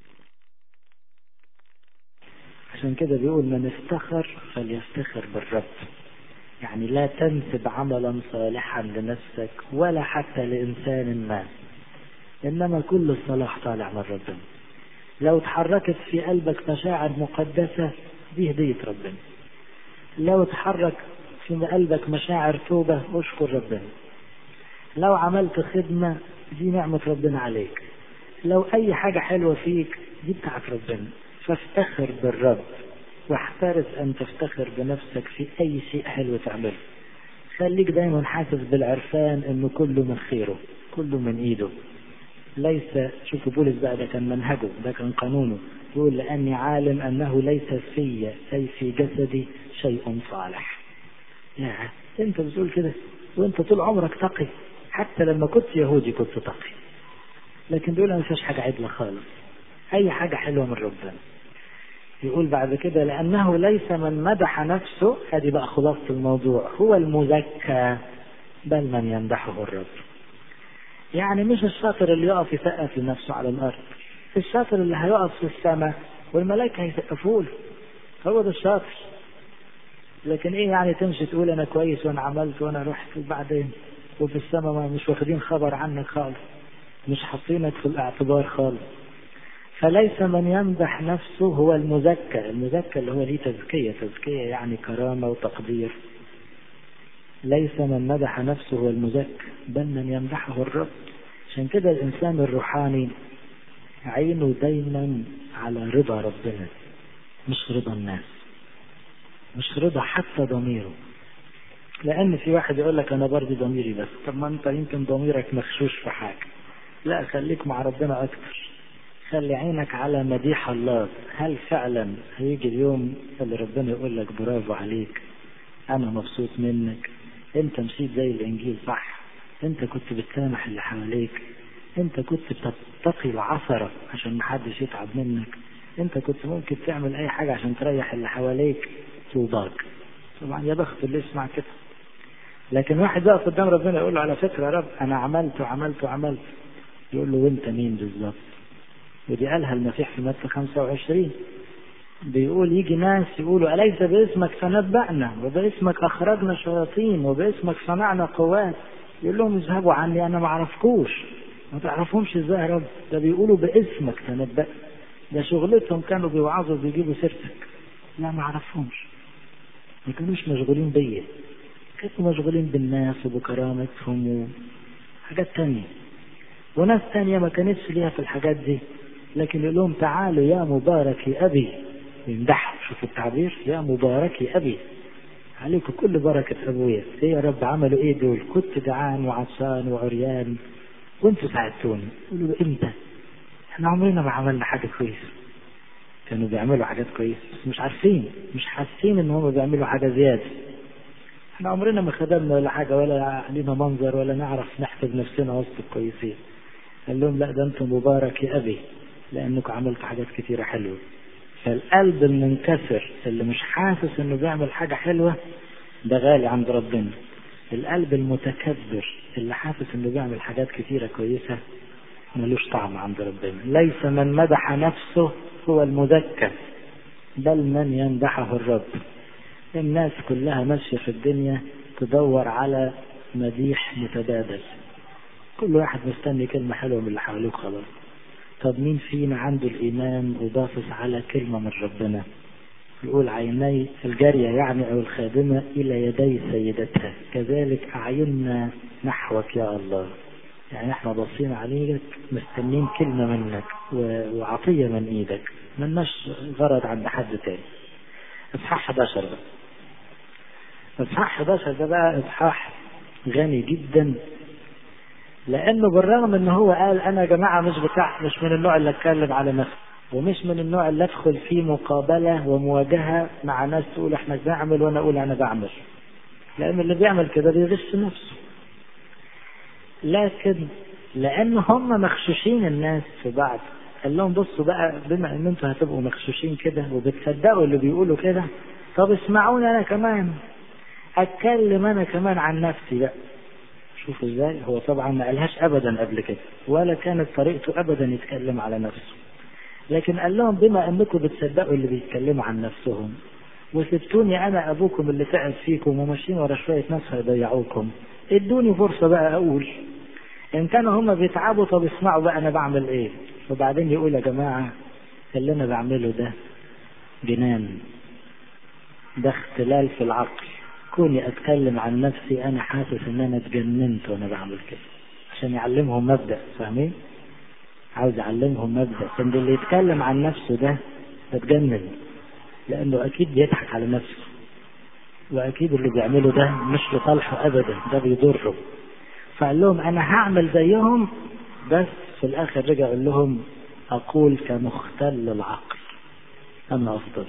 عشان كده بيقول من افتخر فليفتخر بالرب. يعني لا تنسب عملا صالحا لنفسك ولا حتى لإنسان ما، إنما كل الصلاح طالع من ربنا. لو تحركت في قلبك مشاعر مقدسة دي هدية ربنا. لو تحرك في قلبك مشاعر توبة اشكر ربنا. لو عملت خدمة دي نعمة ربنا عليك. لو أي حاجة حلوة فيك دي بتاعت ربنا. فافتخر بالرب واحترس أن تفتخر بنفسك في أي شيء حلو تعمله. خليك دايما حاسس بالعرفان أنه كله من خيره، كله من إيده. ليس، شوفوا بولس بقى، ده كان منهجه، ده كان قانونه. يقول لأني عالم أنه ليس في أي في جسدي شيء صالح. لا أنت بتقول كده وأنت طول عمرك تقي، حتى لما كنت يهودي كنت تقي، لكن بيقول أنا مفيش حاجة عدلة خالص، أي حاجة حلوة من ربنا. يقول بعد كده لأنه ليس من مدح نفسه، هذه بقى خلاصة الموضوع، هو المزكى بل من يمدحه الرب. يعني مش الشاطر اللي يقف يسقف لنفسه على الأرض، الشاطر اللي هيقف في السماء والملائكة هيسقفوا له، هو ده الشاطر. لكن ايه يعني تمشي تقول انا كويس وانا عملت وانا رحت وبعدين وفي السماء ما مش واخدين خبر عنك خالص، مش حاطينك في الاعتبار خالص. فليس من يمدح نفسه هو المزكى، المزكى اللي هو ليه تزكية، تزكية يعني كرامة وتقدير. ليس من مدح نفسه هو المزكى بل من يمدحه الرب. عشان كده الإنسان الروحاني عينه دايما على رضا ربنا، مش رضا الناس، مش رضا حتى ضميره. لأن في واحد يقول لك أنا برضي ضميري بس، طب ما أنت يمكن ضميرك مخشوش في حاجة. لا، خليك مع ربنا أكتر، خلي عينك على مديح الله. هل فعلا هيجي اليوم اللي ربنا يقول لك برافو عليك، أنا مبسوط منك، أنت مشيت زي الإنجيل صح، أنت كنت بتسامح اللي حواليك، أنت كنت بتتقي العثرة عشان محدش يتعب منك، أنت كنت ممكن تعمل أي حاجة عشان تريح اللي حواليك، توباك. طبعا يا بخت اللي يسمع كده. لكن واحد بقى قدام ربنا يقول له على فكرة يا رب أنا عملت وعملت وعملت، يقول له وأنت مين بالظبط؟ ودي قالها المسيح في متى خمسة وعشرين، بيقول يجي ناس يقولوا أليس باسمك فنبأنا وباسمك أخرجنا شياطين وباسمك صنعنا قوات، يقول لهم اذهبوا عني أنا ما أعرفكوش. ما تعرفهمش ازاي يا رب؟ ده بيقولوا باسمك تنبأ، ده شغلتهم كانوا بيوعظوا بيجيبوا سيرتك. لا ما أعرفهمش، ما كانوش مشغولين بيا، كانوا مشغولين بالناس وبكرامتهم وحاجات تانية. وناس تانية ما كانتش ليها في الحاجات دي، لكن يقول لهم تعالوا يا مبارك أبي، يمدحوا. شوفوا التعبير، يا مبارك أبي، عليكم كل بركة أبويا. إيه يا رب عملوا إيه دول؟ كنت جعان وعطشان وعريان وانتوا ساعدتوني. يقولوا إمتى؟ احنا عمرنا ما عملنا حاجة كويسة. كانوا بيعملوا حاجات كويسة بس مش عارفين، مش حاسين ان هم بيعملوا حاجة زيادة. احنا عمرنا ما خدمنا ولا حاجة ولا علينا منظر ولا نعرف نحسب نفسنا وسط الكويسين. قال لهم لا، ده انتم مبارك يا أبي لأنكم عملتوا حاجات كتيرة حلوة. فالقلب المنكسر اللي مش حاسس انه بيعمل حاجة حلوة ده غالي عند ربنا. القلب المتكبر اللي حاسس انه بيعمل حاجات كتيرة كويسة ملوش طعم عند ربنا. ليس من مدح نفسه هو المذكر بل من يمدحه الرب. الناس كلها ماشية في الدنيا تدور على مديح متبادل، كل واحد مستني كلمة حلوة من اللي حواليه خلاص. طب مين فينا عنده الإيمان وباصص على كلمة من ربنا؟ يقول عيني الجارية يعني أو الخادمة إلى يدي سيدتها كذلك أعيننا نحوك يا الله. يعني احنا باصين عليك مستنين كلمة منك وعطية من ايدك، ملناش غرض عند حد تاني. اصحاح احداشر بقى. اصحاح احداشر ده بقى اصحاح غني جدا، لانه بالرغم ان هو قال انا يا جماعة مش بتاع مش من النوع اللي اتكلم على نفسي، ومش من النوع اللي ادخل في مقابلة ومواجهة مع ناس تقول احنا بنعمل وانا اقول انا بعمل، لان اللي بيعمل كده بيغش نفسه. لكن لان هم مخشوشين الناس في بعض، قال لهم بصوا بقى بما ان انتوا هتبقوا مخشوشين كده وبتصدقوا اللي بيقولوا كده، طب اسمعوني انا كمان اتكلم انا كمان عن نفسي بقى. شوفوا ازاي هو طبعا ما قالهاش ابدا قبل كده ولا كانت طريقته ابدا يتكلم على نفسه، لكن قال لهم بما انكم بتصدقوا اللي بيتكلموا عن نفسهم وسبتوني انا ابوكم اللي تعب فيكم وماشيين ورا شويه ناس هيضيعوكم، ادوني فرصه بقى اقول. ان كانوا هم بيتعبوا طب اسمعوا بقى انا بعمل ايه. وبعدين يقول يا جماعه اللي انا بعمله ده جنان، ده اختلال في العقل. كوني اتكلم عن نفسي انا حاسس ان انا اتجننت وانا بعمل كده، عشان يعلمهم مبدأ. فاهمين؟ عاوز يعلمهم مبدأ ان اللي يتكلم عن نفسه ده اتجنن، لانه اكيد بيضحك على نفسه، واكيد اللي بيعمله ده مش لصالحه ابدا، ده بيضره. فقال لهم انا هعمل زيهم، بس في الاخر رجع قال لهم اقول كمختل العقل انا افضل.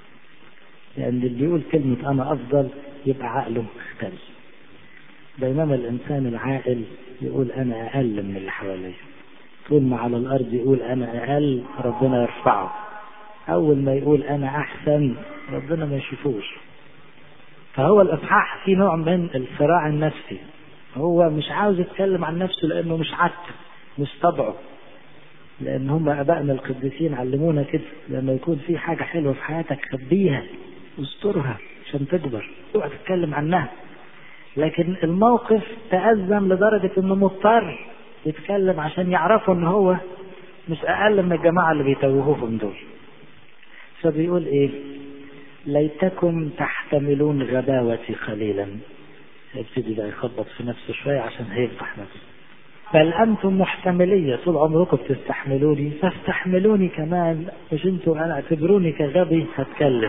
لان اللي يقول كلمة انا افضل يبقى عقله مختل، بينما الانسان العاقل يقول انا اقل من اللي حواليه. طول ما على الارض يقول انا اقل ربنا يرفعه، اول ما يقول انا احسن ربنا ما يشوفوش. فهو الاصحاح في نوع من الصراع النفسي، هو مش عاوز يتكلم عن نفسه لانه مش عادته مش طبعه، لان هم ابائنا القديسين علمونا كده، لما يكون في حاجة حلوة في حياتك خبيها واسترها عشان تكبر، اوعى تتكلم عنها. لكن الموقف تأزم لدرجة انه مضطر يتكلم عشان يعرفوا ان هو مش اقل من الجماعة اللي بيتوهوهم دول. فبيقول ايه؟ ليتكم تحتملون غباوتي قليلا. يبتدي بقى يخبط في نفسه شوية عشان هيفضح نفسه. بل أنتم محتملية، طول عمركم بتستحملوني فاستحملوني كمان، مش انتوا أنا اعتبروني كغبي هتكلم.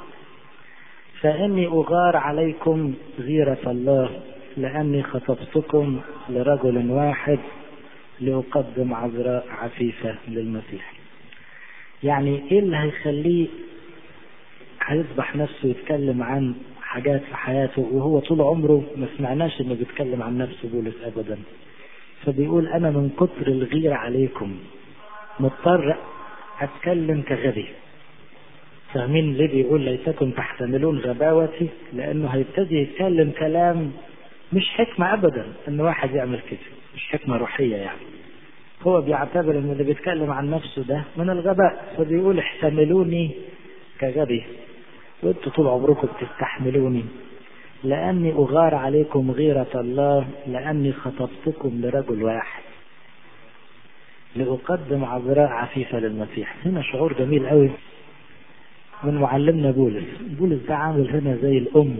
فإني أغار عليكم غيرة الله لأني خطبتكم لرجل واحد لأقدم عذراء عفيفة للمسيح. يعني إيه اللي هيخليه هيصبح نفسه يتكلم عن حاجات في حياته وهو طول عمره ما سمعناش انه بيتكلم عن نفسه بولس ابدا؟ فبيقول انا من كتر الغيرة عليكم مضطر اتكلم كغبي. فاهمين ليه بيقول ليتكم تحتملون غباوتي؟ لانه هيبتدي يتكلم كلام مش حكمة ابدا ان واحد يعمل كده، مش حكمة روحية يعني. هو بيعتبر ان اللي بيتكلم عن نفسه ده من الغباء، فبيقول احتملوني كغبي وانتوا طول عمركم بتستحملوني، لاني اغار عليكم غيرة الله لاني خطبتكم لرجل واحد لأقدم عذراء عفيفة للمسيح. هنا شعور جميل قوي من معلمنا بولس. بولس ده عامل هنا زي الام.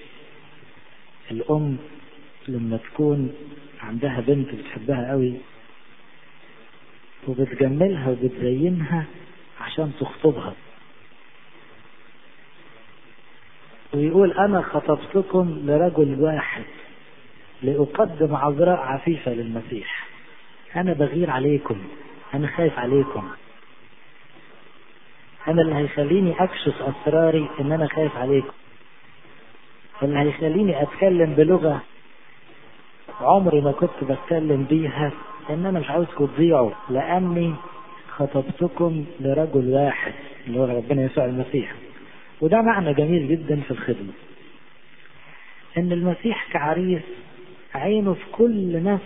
الام لما تكون عندها بنت بتحبها قوي وبتجملها وبتزينها عشان تخطبها، ويقول أنا خطبتكم لرجل واحد لأقدم عذراء عفيفة للمسيح. أنا بغير عليكم، أنا خايف عليكم، أنا اللي هيخليني أكشف أسراري إن أنا خايف عليكم، اللي هيخليني أتكلم بلغة عمري ما كنت بتكلم بيها إن أنا مش عاوزكم تضيعوا، لأني خطبتكم لرجل واحد اللي هو ربنا يسوع المسيح. وده معنى جميل جدا في الخدمة، إن المسيح كعريس عينه في كل نفس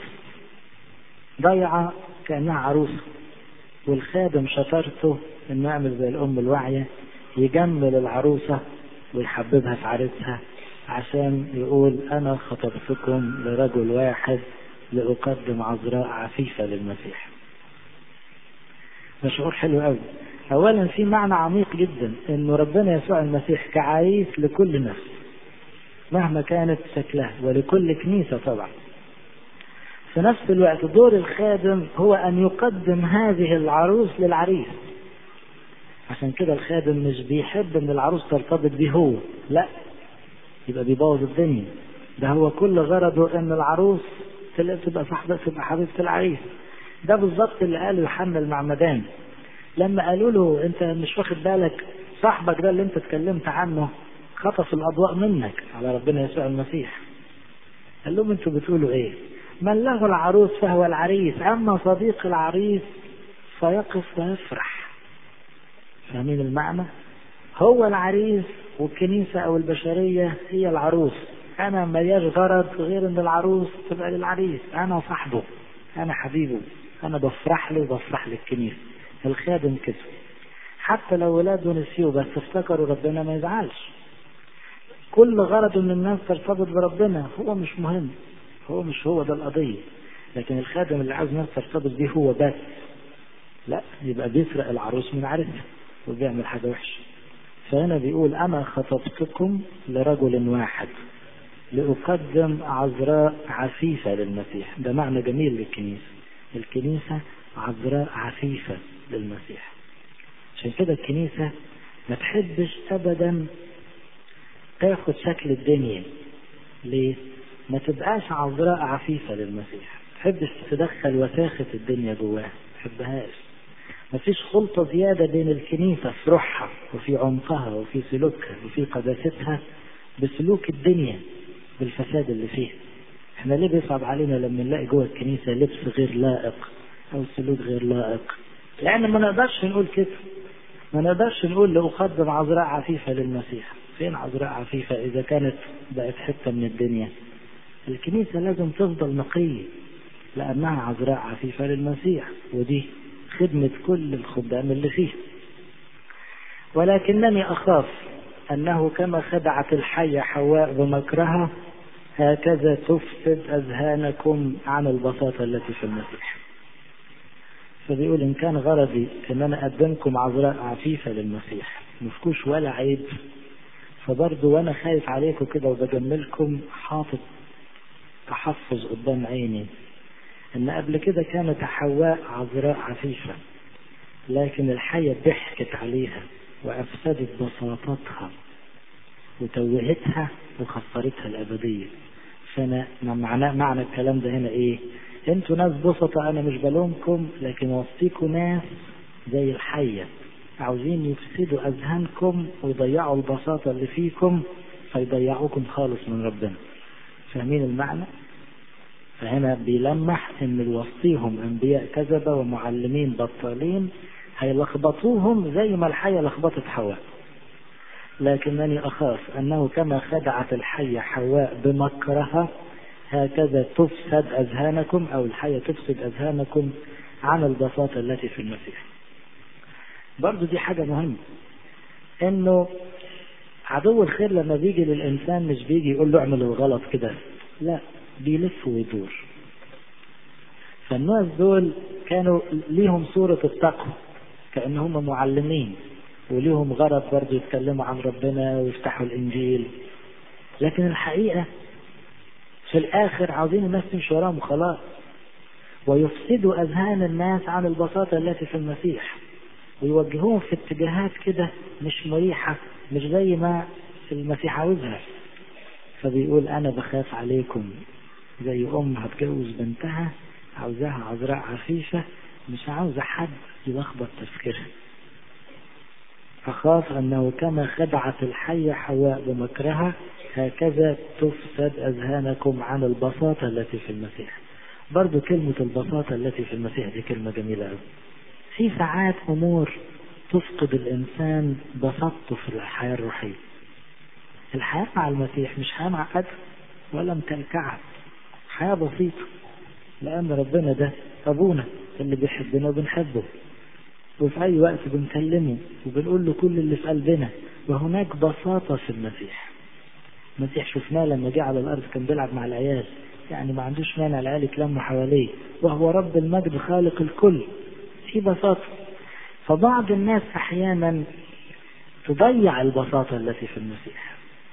ضيعة كأنها عروسة، والخادم شطارته إنه يعمل زي الأم الواعية يجمل العروسة ويحببها في عريسها، عشان يقول أنا خطبتكم لرجل واحد لأقدم عذراء عفيفة للمسيح. مشعور حلو قوي. أولا في معنى عميق جدا إنه ربنا يسوع المسيح كعريس لكل نفس مهما كانت شكلها، ولكل كنيسة طبعا. في نفس الوقت دور الخادم هو أن يقدم هذه العروس للعريس. عشان كده الخادم مش بيحب ان العروس ترتبط بيه هو، لا، يبقى بيبوظ الدنيا. ده هو كل غرضه ان العروس تبقى صاحبة، تبقى حبيبة العريس. ده بالظبط اللي قاله يوحنا المعمدان لما قالوا له انت مش واخد بالك صاحبك ده اللي انت اتكلمت عنه خطف الاضواء منك على ربنا يسوع المسيح. قال لهم انتوا بتقولوا ايه؟ من له العروس فهو العريس، اما صديق العريس فيقف ويفرح. فاهمين المعنى؟ هو العريس والكنيسة او البشرية هي العروس. انا ملياش غرض غير ان العروس تبقى للعريس، انا صاحبه، انا حبيبه، انا بفرح له وبفرح للكنيسة. الخادم كده حتى لو ولاده نسيوا بس افتكروا ربنا ما يزعلش. كل غرض ان الناس ترتبط بربنا، هو مش مهم، هو مش هو ده القضية. لكن الخادم اللي عاوز الناس ترتبط بيه هو بس، لا، يبقى بيسرق العروس من عرسها وبيعمل حاجة وحشة. فهنا بيقول أنا خطبتكم لرجل واحد لأقدم عذراء عفيفة للمسيح. ده معنى جميل للكنيسة، الكنيسة عذراء عفيفة للمسيح. عشان كده الكنيسة ما تحبش أبدا تاخد شكل الدنيا. ليه؟ ما تبقاش عذراء عفيفة للمسيح، ما تحبش تدخل وساخة الدنيا جواها، ما تحبهاش. ما فيش خلطة زيادة بين الكنيسة في روحها وفي عمقها وفي سلوكها وفي قداستها بسلوك الدنيا بالفساد اللي فيها. احنا ليه بيصعب علينا لما نلاقي جوه الكنيسة لبس غير لائق او سلوك غير لائق؟ لان ما نقدرش نقول كده، ما نقدرش نقول لأقدم عذراء عفيفة للمسيح. فين عذراء عفيفة إذا كانت بقت حتة من الدنيا؟ الكنيسة لازم تفضل نقية لأنها عذراء عفيفة للمسيح، ودي خدمة كل الخدام اللي فيه. ولكنني أخاف أنه كما خدعت الحية حواء بمكرها هكذا تفسد أذهانكم عن البساطة التي في المسيح. فبيقول إن كان غرضي أن أنا أقدمكم عذراء عفيفة للمسيح مفكوش ولا عيب، فبرضو وأنا خايف عليكم كده وبجملكم حاطط تحفظ قدام عيني ان قبل كده كانت حواء عذراء عفيفة، لكن الحية ضحكت عليها وافسدت بساطتها وتوهتها وخسرتها الابدية. فانا معنى معنى الكلام ده هنا ايه؟ انتوا ناس بسطة، انا مش بلومكم، لكن وصيكوا ناس زي الحية عاوزين يفسدوا اذهانكم ويضيعوا البساطة اللي فيكم فيضيعوكم خالص من ربنا. فاهمين المعنى؟ فهنا بيلمح ان الوصيهم انبياء كذبة ومعلمين بطالين هيلخبطوهم زي ما الحية لخبطت حواء. لكنني اخاف انه كما خدعت الحية حواء بمكرها هكذا تفسد اذهانكم، او الحية تفسد اذهانكم عن البساطة التي في المسيح. برضو دي حاجة مهمة، انه عدو الخير لما بيجي للإنسان مش بيجي يقول له اعمل الغلط كده، لا، بيلف ويدور. فالناس دول كانوا ليهم صورة التقوى كأنهم معلمين، وليهم غرض برضو يتكلموا عن ربنا ويفتحوا الإنجيل، لكن الحقيقة في الآخر عاوزين الناس تمشي وراهم وخلاص، ويفسدوا أذهان الناس عن البساطة التي في المسيح، ويوجهوهم في اتجاهات كده مش مريحة، مش زي ما المسيح عاوزها. فبيقول أنا بخاف عليكم زي أم هتجوز بنتها عاوزاها عذراء عفيفة، مش عاوزة حد يلخبط تفكيرها. أخاف أنه كما خدعت الحية حواء بمكرها هكذا تفسد أذهانكم عن البساطة التي في المسيح. برضو كلمة البساطة التي في المسيح دي كلمة جميلة أوي. في ساعات أمور تفقد الإنسان بساطته في الحياة الروحية. الحياة مع المسيح مش حياة معقدة ولا مكلكعة، حياة بسيطة، لأن ربنا ده أبونا اللي بيحبنا وبنحبه، وفي أي وقت بنكلمه وبنقول له كل اللي في قلبنا، وهناك بساطة في المسيح. المسيح شفناه لما جه على الأرض كان بيلعب مع العيال، يعني ما عندوش مانع العيال يتلموا حواليه، وهو رب المجد خالق الكل، في بساطة. فبعض الناس أحيانا تضيع البساطة التي في المسيح،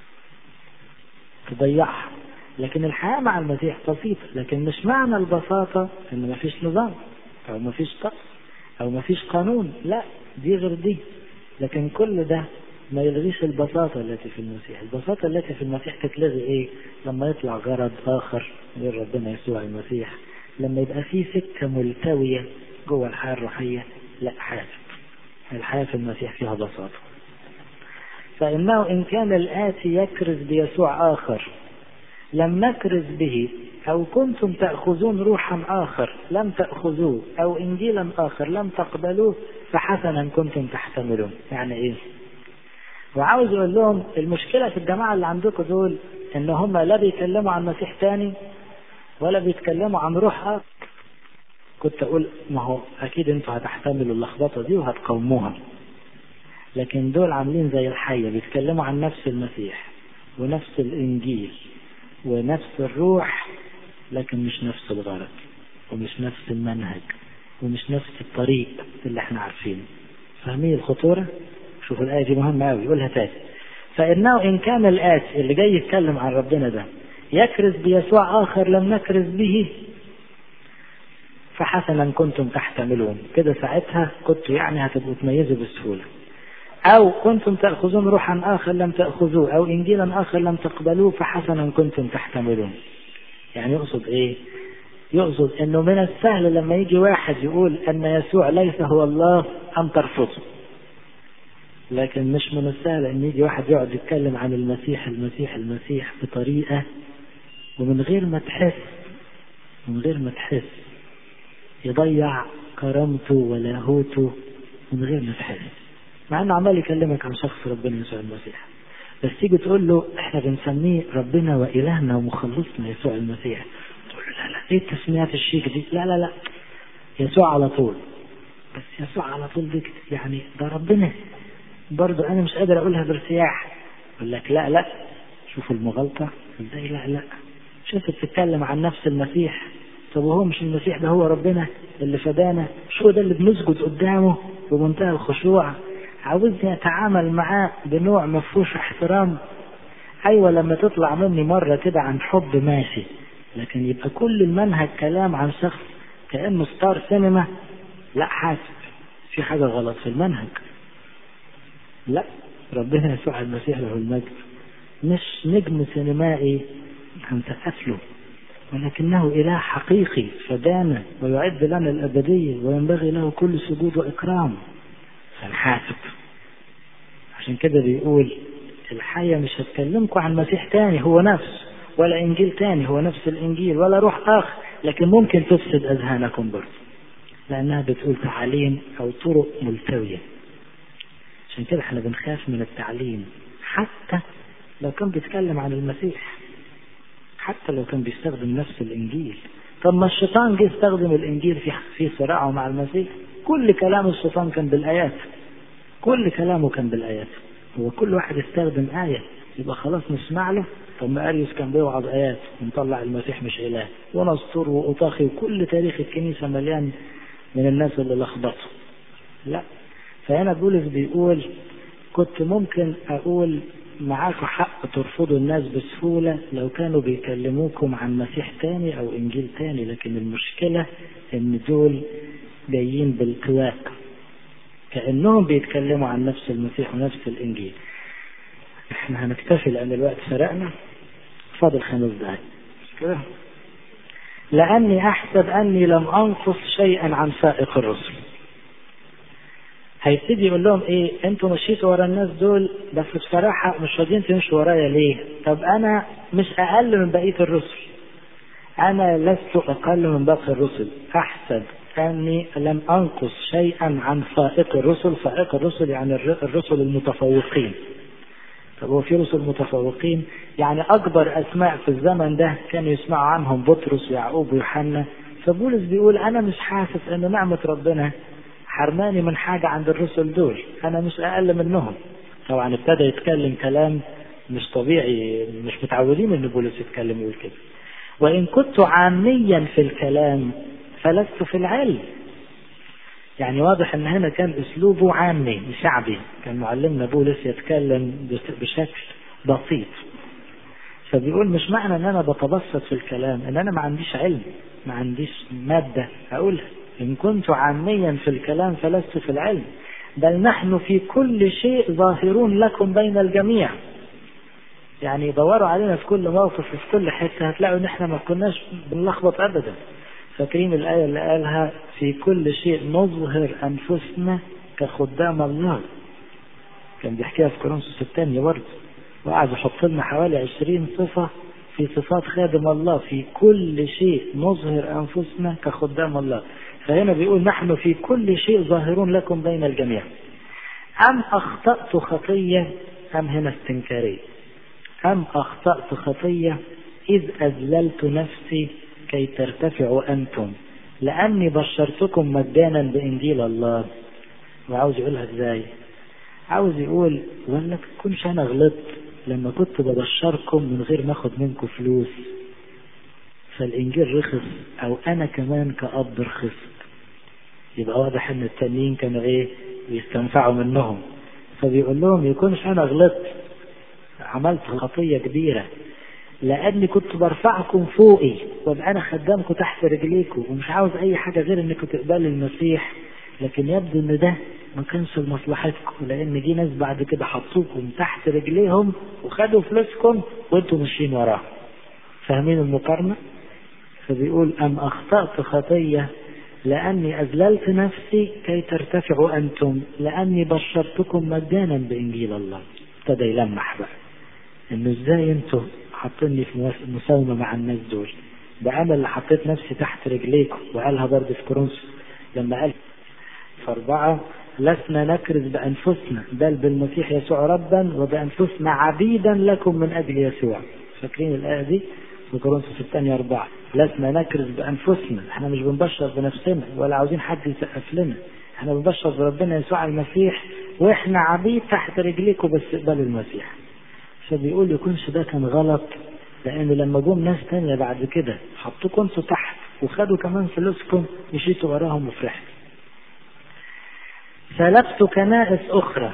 تضيعها. لكن الحياة مع المسيح بسيطة، لكن مش معنى البساطة إن ما فيش نظام أو ما فيش طقس أو ما فيش قانون، لا، دي غير دي. لكن كل ده ما يلغيش البساطة التي في المسيح. البساطة التي في المسيح تتلغي إيه؟ لما يطلع غرض آخر غير ربنا يسوع المسيح، لما يبقى في سكة ملتوية جوه الحياة الروحية، لا حاجة. الحياة في المسيح فيها بساطة. فإنه إن كان الآتي يكرز بيسوع آخر لم نكرز به، أو كنتم تأخذون روحا آخر لم تأخذوه، أو إنجيلا آخر لم تقبلوه، فحسنا كنتم تحتملون. يعني إيه؟ وعاوز أقول لهم المشكلة في الجماعة اللي عندكم دول إن هم لا بيتكلموا عن مسيح تاني ولا بيتكلموا عن روح آخر. كنت أقول ما هو أكيد أنتوا هتحتملوا اللخبطة دي وهتقوموها، لكن دول عاملين زي الحية بيتكلموا عن نفس المسيح ونفس الإنجيل ونفس الروح، لكن مش نفس الغرض ومش نفس المنهج ومش نفس الطريق اللي احنا عارفينه. فاهمين الخطورة؟ شوفوا الآية دي مهمة أوي، يقولها تاني. فإنه إن كان الآتي اللي جاي يتكلم عن ربنا ده يكرز بيسوع آخر لم نكرز به، فحسنا كنتم تحتملون. كده ساعتها كنتوا يعني هتبقوا تميزوا بسهولة. أو كنتم تأخذون روحا آخر لم تأخذوه، أو إنجيلا آخر لم تقبلوه، فحسنا كنتم تحتملون. يعني يقصد إيه؟ يقصد إنه من السهل لما يجي واحد يقول أن يسوع ليس هو الله أن ترفضه، لكن مش من السهل أن يجي واحد يقعد يتكلم عن المسيح المسيح المسيح بطريقة ومن غير ما تحس من غير ما تحس يضيع كرامته ولاهوته من غير ما تحس، مع انه عمال يكلمك عن شخص ربنا يسوع المسيح. بس تيجي تقول له احنا بنسميه ربنا وإلهنا ومخلصنا يسوع المسيح، تقول له لا لا ايه التسميات الشيك دي؟ لا لا لا يسوع على طول. بس يسوع على طول دي يعني ده ربنا برضه، انا مش قادر اقولها بارتياح. يقول لك لا لا، شوفوا المغالطة ازاي. لا لا، شوف بتتكلم عن نفس المسيح. طب وهو مش المسيح ده هو ربنا اللي فدانا؟ شو ده اللي بنسجد قدامه بمنتهى الخشوع؟ عاوزني اتعامل معاه بنوع مفهوش احترام؟ ايوه لما تطلع مني مرة كده عن حب ماشي، لكن يبقى كل المنهج كلام عن شخص كأنه ستار سينما، لا حاسب في حاجة غلط في المنهج. لا، ربنا يسوع المسيح له المجد مش نجم سينمائي هنسقف له، ولكنه إله حقيقي فدانا ويعد لنا الأبدية وينبغي له كل سجود وإكرام. فنحاسب. عشان كده بيقول الحية مش هتكلمكم عن مسيح تاني هو نفس، ولا إنجيل تاني هو نفس الإنجيل، ولا روح آخر، لكن ممكن تفسد أذهانكم برضه، لأنها بتقول تعاليم أو طرق ملتوية. عشان كده احنا بنخاف من التعليم حتى لو كان بيتكلم عن المسيح، حتى لو كان بيستخدم نفس الإنجيل. طب ما الشيطان جه استخدم الإنجيل في في صراعه مع المسيح. كل كلام الشيطان كان بالآيات، كل كلامه كان بالآيات. هو كل واحد استخدم آية يبقى خلاص نسمع له. طب ما أريوس كان بيوعظ آيات ونطلع المسيح مش إله، ونسطور وأطاخي، وكل تاريخ الكنيسة مليان من الناس اللي لخبطوا. لا، فهنا بولس بيقول كنت ممكن أقول معاكم حق ترفضوا الناس بسهولة لو كانوا بيكلموكم عن مسيح تاني أو إنجيل تاني، لكن المشكلة إن دول جايين بالكواك كأنهم بيتكلموا عن نفس المسيح ونفس الإنجيل. احنا هنكتفي لأن الوقت سرقنا، فاضل خمس دقايق مش كده؟ لأني أحسب أني لم أنقص شيئا عن سائق الرسل. هيبتدي يقول لهم ايه، انتوا مشيتوا ورا الناس دول بس بصراحة مش راضيين تمشوا ورايا ليه؟ طب انا مش اقل من بقية الرسل، انا لست اقل من باقي الرسل، احسب اني لم انقص شيئا عن سائق الرسل. سائق الرسل يعني الرسل المتفوقين. طب هو في رسل متفوقين؟ يعني اكبر اسماء في الزمن ده كانوا يسمعوا عنهم بطرس ويعقوب ويوحنا. فبولس بيقول انا مش حاسس ان نعمة ربنا حرماني من حاجة عند الرسل دول، أنا مش أقل منهم. طبعا ابتدى يتكلم كلام مش طبيعي، مش متعودين إن بولس يتكلم يقول كده. وإن كنت عاميا في الكلام فلست في العلم. يعني واضح إن هنا كان أسلوبه عامي شعبي، كان معلمنا بولس يتكلم بشكل بسيط. فبيقول مش معنى إن أنا بتبسط في الكلام إن أنا ما عنديش علم، ما عنديش مادة أقولها. إن كنت عاميا في الكلام فلست في العلم، بل نحن في كل شيء ظاهرون لكم بين الجميع. يعني دوروا علينا في كل موقف وفي كل حتة هتلاقوا إن إحنا ما كناش بنلخبط أبدا. فاكرين الآية اللي قالها في كل شيء نظهر أنفسنا كخدام الله؟ كان بيحكيها في كورنثوس الثانية برضه، وقعد يحط لنا حوالي عشرين صفة في صفات خادم الله. في كل شيء نظهر أنفسنا كخدام الله. فهنا بيقول نحن في كل شيء ظاهرون لكم بين الجميع. أم أخطأت خطية أم هنا استنكارية؟ أم أخطأت خطية إذ أذللت نفسي كي ترتفعوا أنتم لأني بشرتكم مجانا بإنجيل الله. وعاوز يقولها إزاي؟ عاوز يقول ولا تكونش أنا غلطت لما كنت ببشركم من غير ما أخذ منكم فلوس فالإنجيل رخص، أو أنا كمان كأب رخص. يبقى واضح ان التانيين كانوا ايه بيستنفعوا منهم. فبيقول لهم يكونش انا غلطت عملت خطية كبيرة لاني كنت برفعكم فوقي وابقى انا خدامكم تحت رجليكم ومش عاوز اي حاجة غير انكم تقبلوا المسيح، لكن يبدو ان ده ما كانش لمصلحتكم، لان دي ناس بعد كده حطوكم تحت رجليهم وخدوا فلوسكم وانتم ماشيين وراهم. فاهمين المقارنة؟ فبيقول ام اخطأت خطية لأني أذللت نفسي كي ترتفعوا أنتم لأني بشرتكم مجانا بإنجيل الله. ابتدى يلمح بقى إنه إزاي أنتم حطني في مساومة مع الناس دول، ده أنا اللي حطيت نفسي تحت رجليكم. وقالها برضه في كورنثوس لما قال في أربعة لسنا نكرز بأنفسنا بل بالمسيح يسوع ربا وبأنفسنا عبيدا لكم من أجل يسوع. فاكرين الآية دي في كورنثوس الثانية أربعة؟ لسنا نكرز بأنفسنا، احنا مش بنبشر بنفسنا ولا عاوزين حد يسقف لنا، احنا بنبشر بربنا يسوع المسيح واحنا عبيد تحت رجليكم بس اقبلوا المسيح. فبيقول يكونش ده كان غلط، لان لما جم ناس تانية بعد كده حطوكم انتوا تحت وخدوا كمان فلوسكم مشيتوا وراهم وفرحتوا. سلبت كنائس اخرى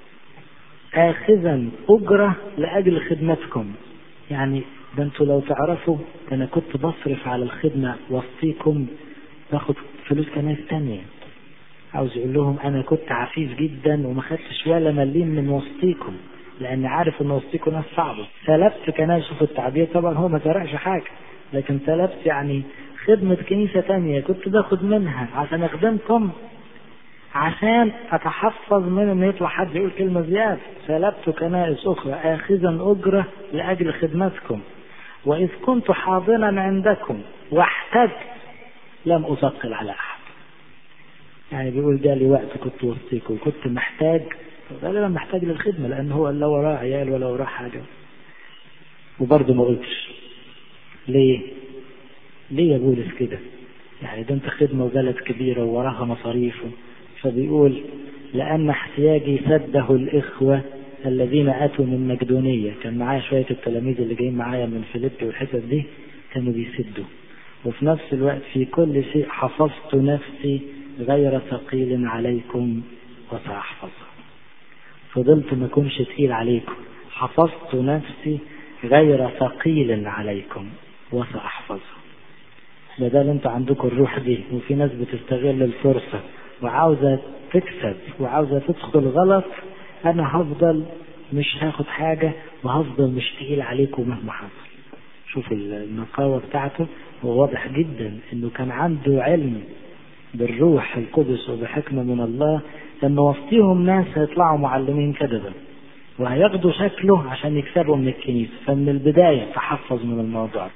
اخذا اجرة لاجل خدمتكم. يعني ده انتوا لو تعرفوا انا كنت بصرف على الخدمة وسطيكم باخد فلوس كنائس تانية. عاوز يقول لهم انا كنت عفيف جدا وما خدتش ولا مليم من وسطيكم لان عارف ان وسطيكم ناس صعبة. سلبت كنائس في التعبير طبعا هو ما سرقش حاجة، لكن سلبت يعني خدمة كنيسة تانية كنت باخد منها عشان اخدمكم، عشان اتحفظ من ان يطلع حد يقول كلمة زيادة. سلبت كنائس اخرى اخذا اجرة لاجل خدمتكم واذ كنت حاضنا عندكم واحتجت لم اثقل على احد. يعني بيقول جالي وقت كنت وسطيكم وكنت محتاج، غالبا محتاج للخدمة لان هو لا وراه عيال ولا وراه حاجة، وبرضه ما قلتش. ليه ليه يا بولس كده؟ يعني ده انت خدمة وبلد كبيرة ووراها مصاريفه. فبيقول لأن احتياجي سده الإخوة الذين أتوا من مقدونية. كان معايا شوية التلاميذ اللي جايين معايا من فيليبي والحتت دي كانوا بيسدوا، وفي نفس الوقت في كل شيء حفظت نفسي غير ثقيل عليكم وسأحفظها. فضلت ما كنش تقيل عليكم، حفظت نفسي غير ثقيل عليكم وسأحفظها. بدل انتوا عندكم الروح دي وفي ناس بتستغل الفرصة وعاوزة تكسب وعاوزة تدخل غلط، انا هفضل مش هاخد حاجة وهفضل مش تقيل عليكم مهما حصل. شوف النقاوة بتاعته، هو واضح جدا انه كان عنده علم بالروح القدس وبحكمة من الله، لما وسطيهم ناس هيطلعوا معلمين كذبا وهياخدوا شكله عشان يكسبوا من الكنيسة، فمن البداية تحفظ من الموضوع.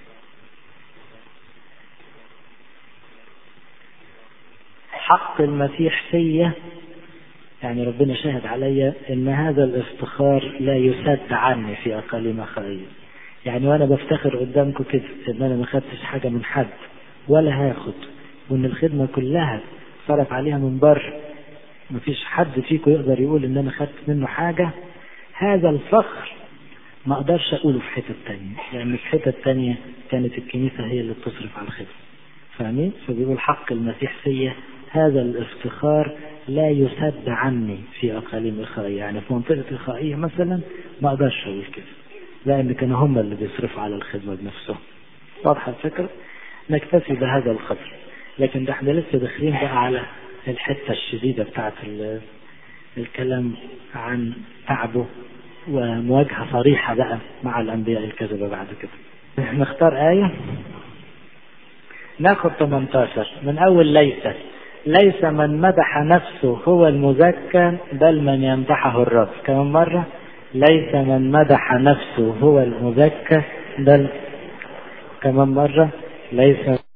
حق المسيح فيا، يعني ربنا شاهد عليا ان هذا الافتخار لا يسد عني في اقاليم خير. يعني وانا بفتخر قدامكم كده ان انا ما خدتش حاجة من حد ولا هاخد، وان الخدمة كلها صرف عليها من بره، مفيش حد فيكم يقدر يقول ان انا خدت منه حاجة، هذا الفخر ما اقدرش اقوله في حتة تانية، لان في حتة تانية كانت الكنيسة هي اللي بتصرف على الخدمة. فاهمين؟ فبيقول حق المسيح فيا هذا الافتخار لا يسد عني في اقاليم اخائية. يعني في منطقة اخائية مثلا ما اقدرش اقول كده، لان كانوا هم اللي بيصرفوا على الخدمة بنفسهم. واضحة الفكرة؟ نكتفي بهذا القدر، لكن ده احنا لسه داخلين بقى على الحتة الشديدة بتاعت الكلام عن تعبه ومواجهة صريحة بقى مع الأنبياء الكذبة. بعد كده نختار آية، ناخد ثمانية عشر من أول. ليس ليس من مدح نفسه هو المزكى، بل من يمدحه الرب. كمان مرة، ليس من مدح نفسه هو المزكى، بل كمان مرة، ليس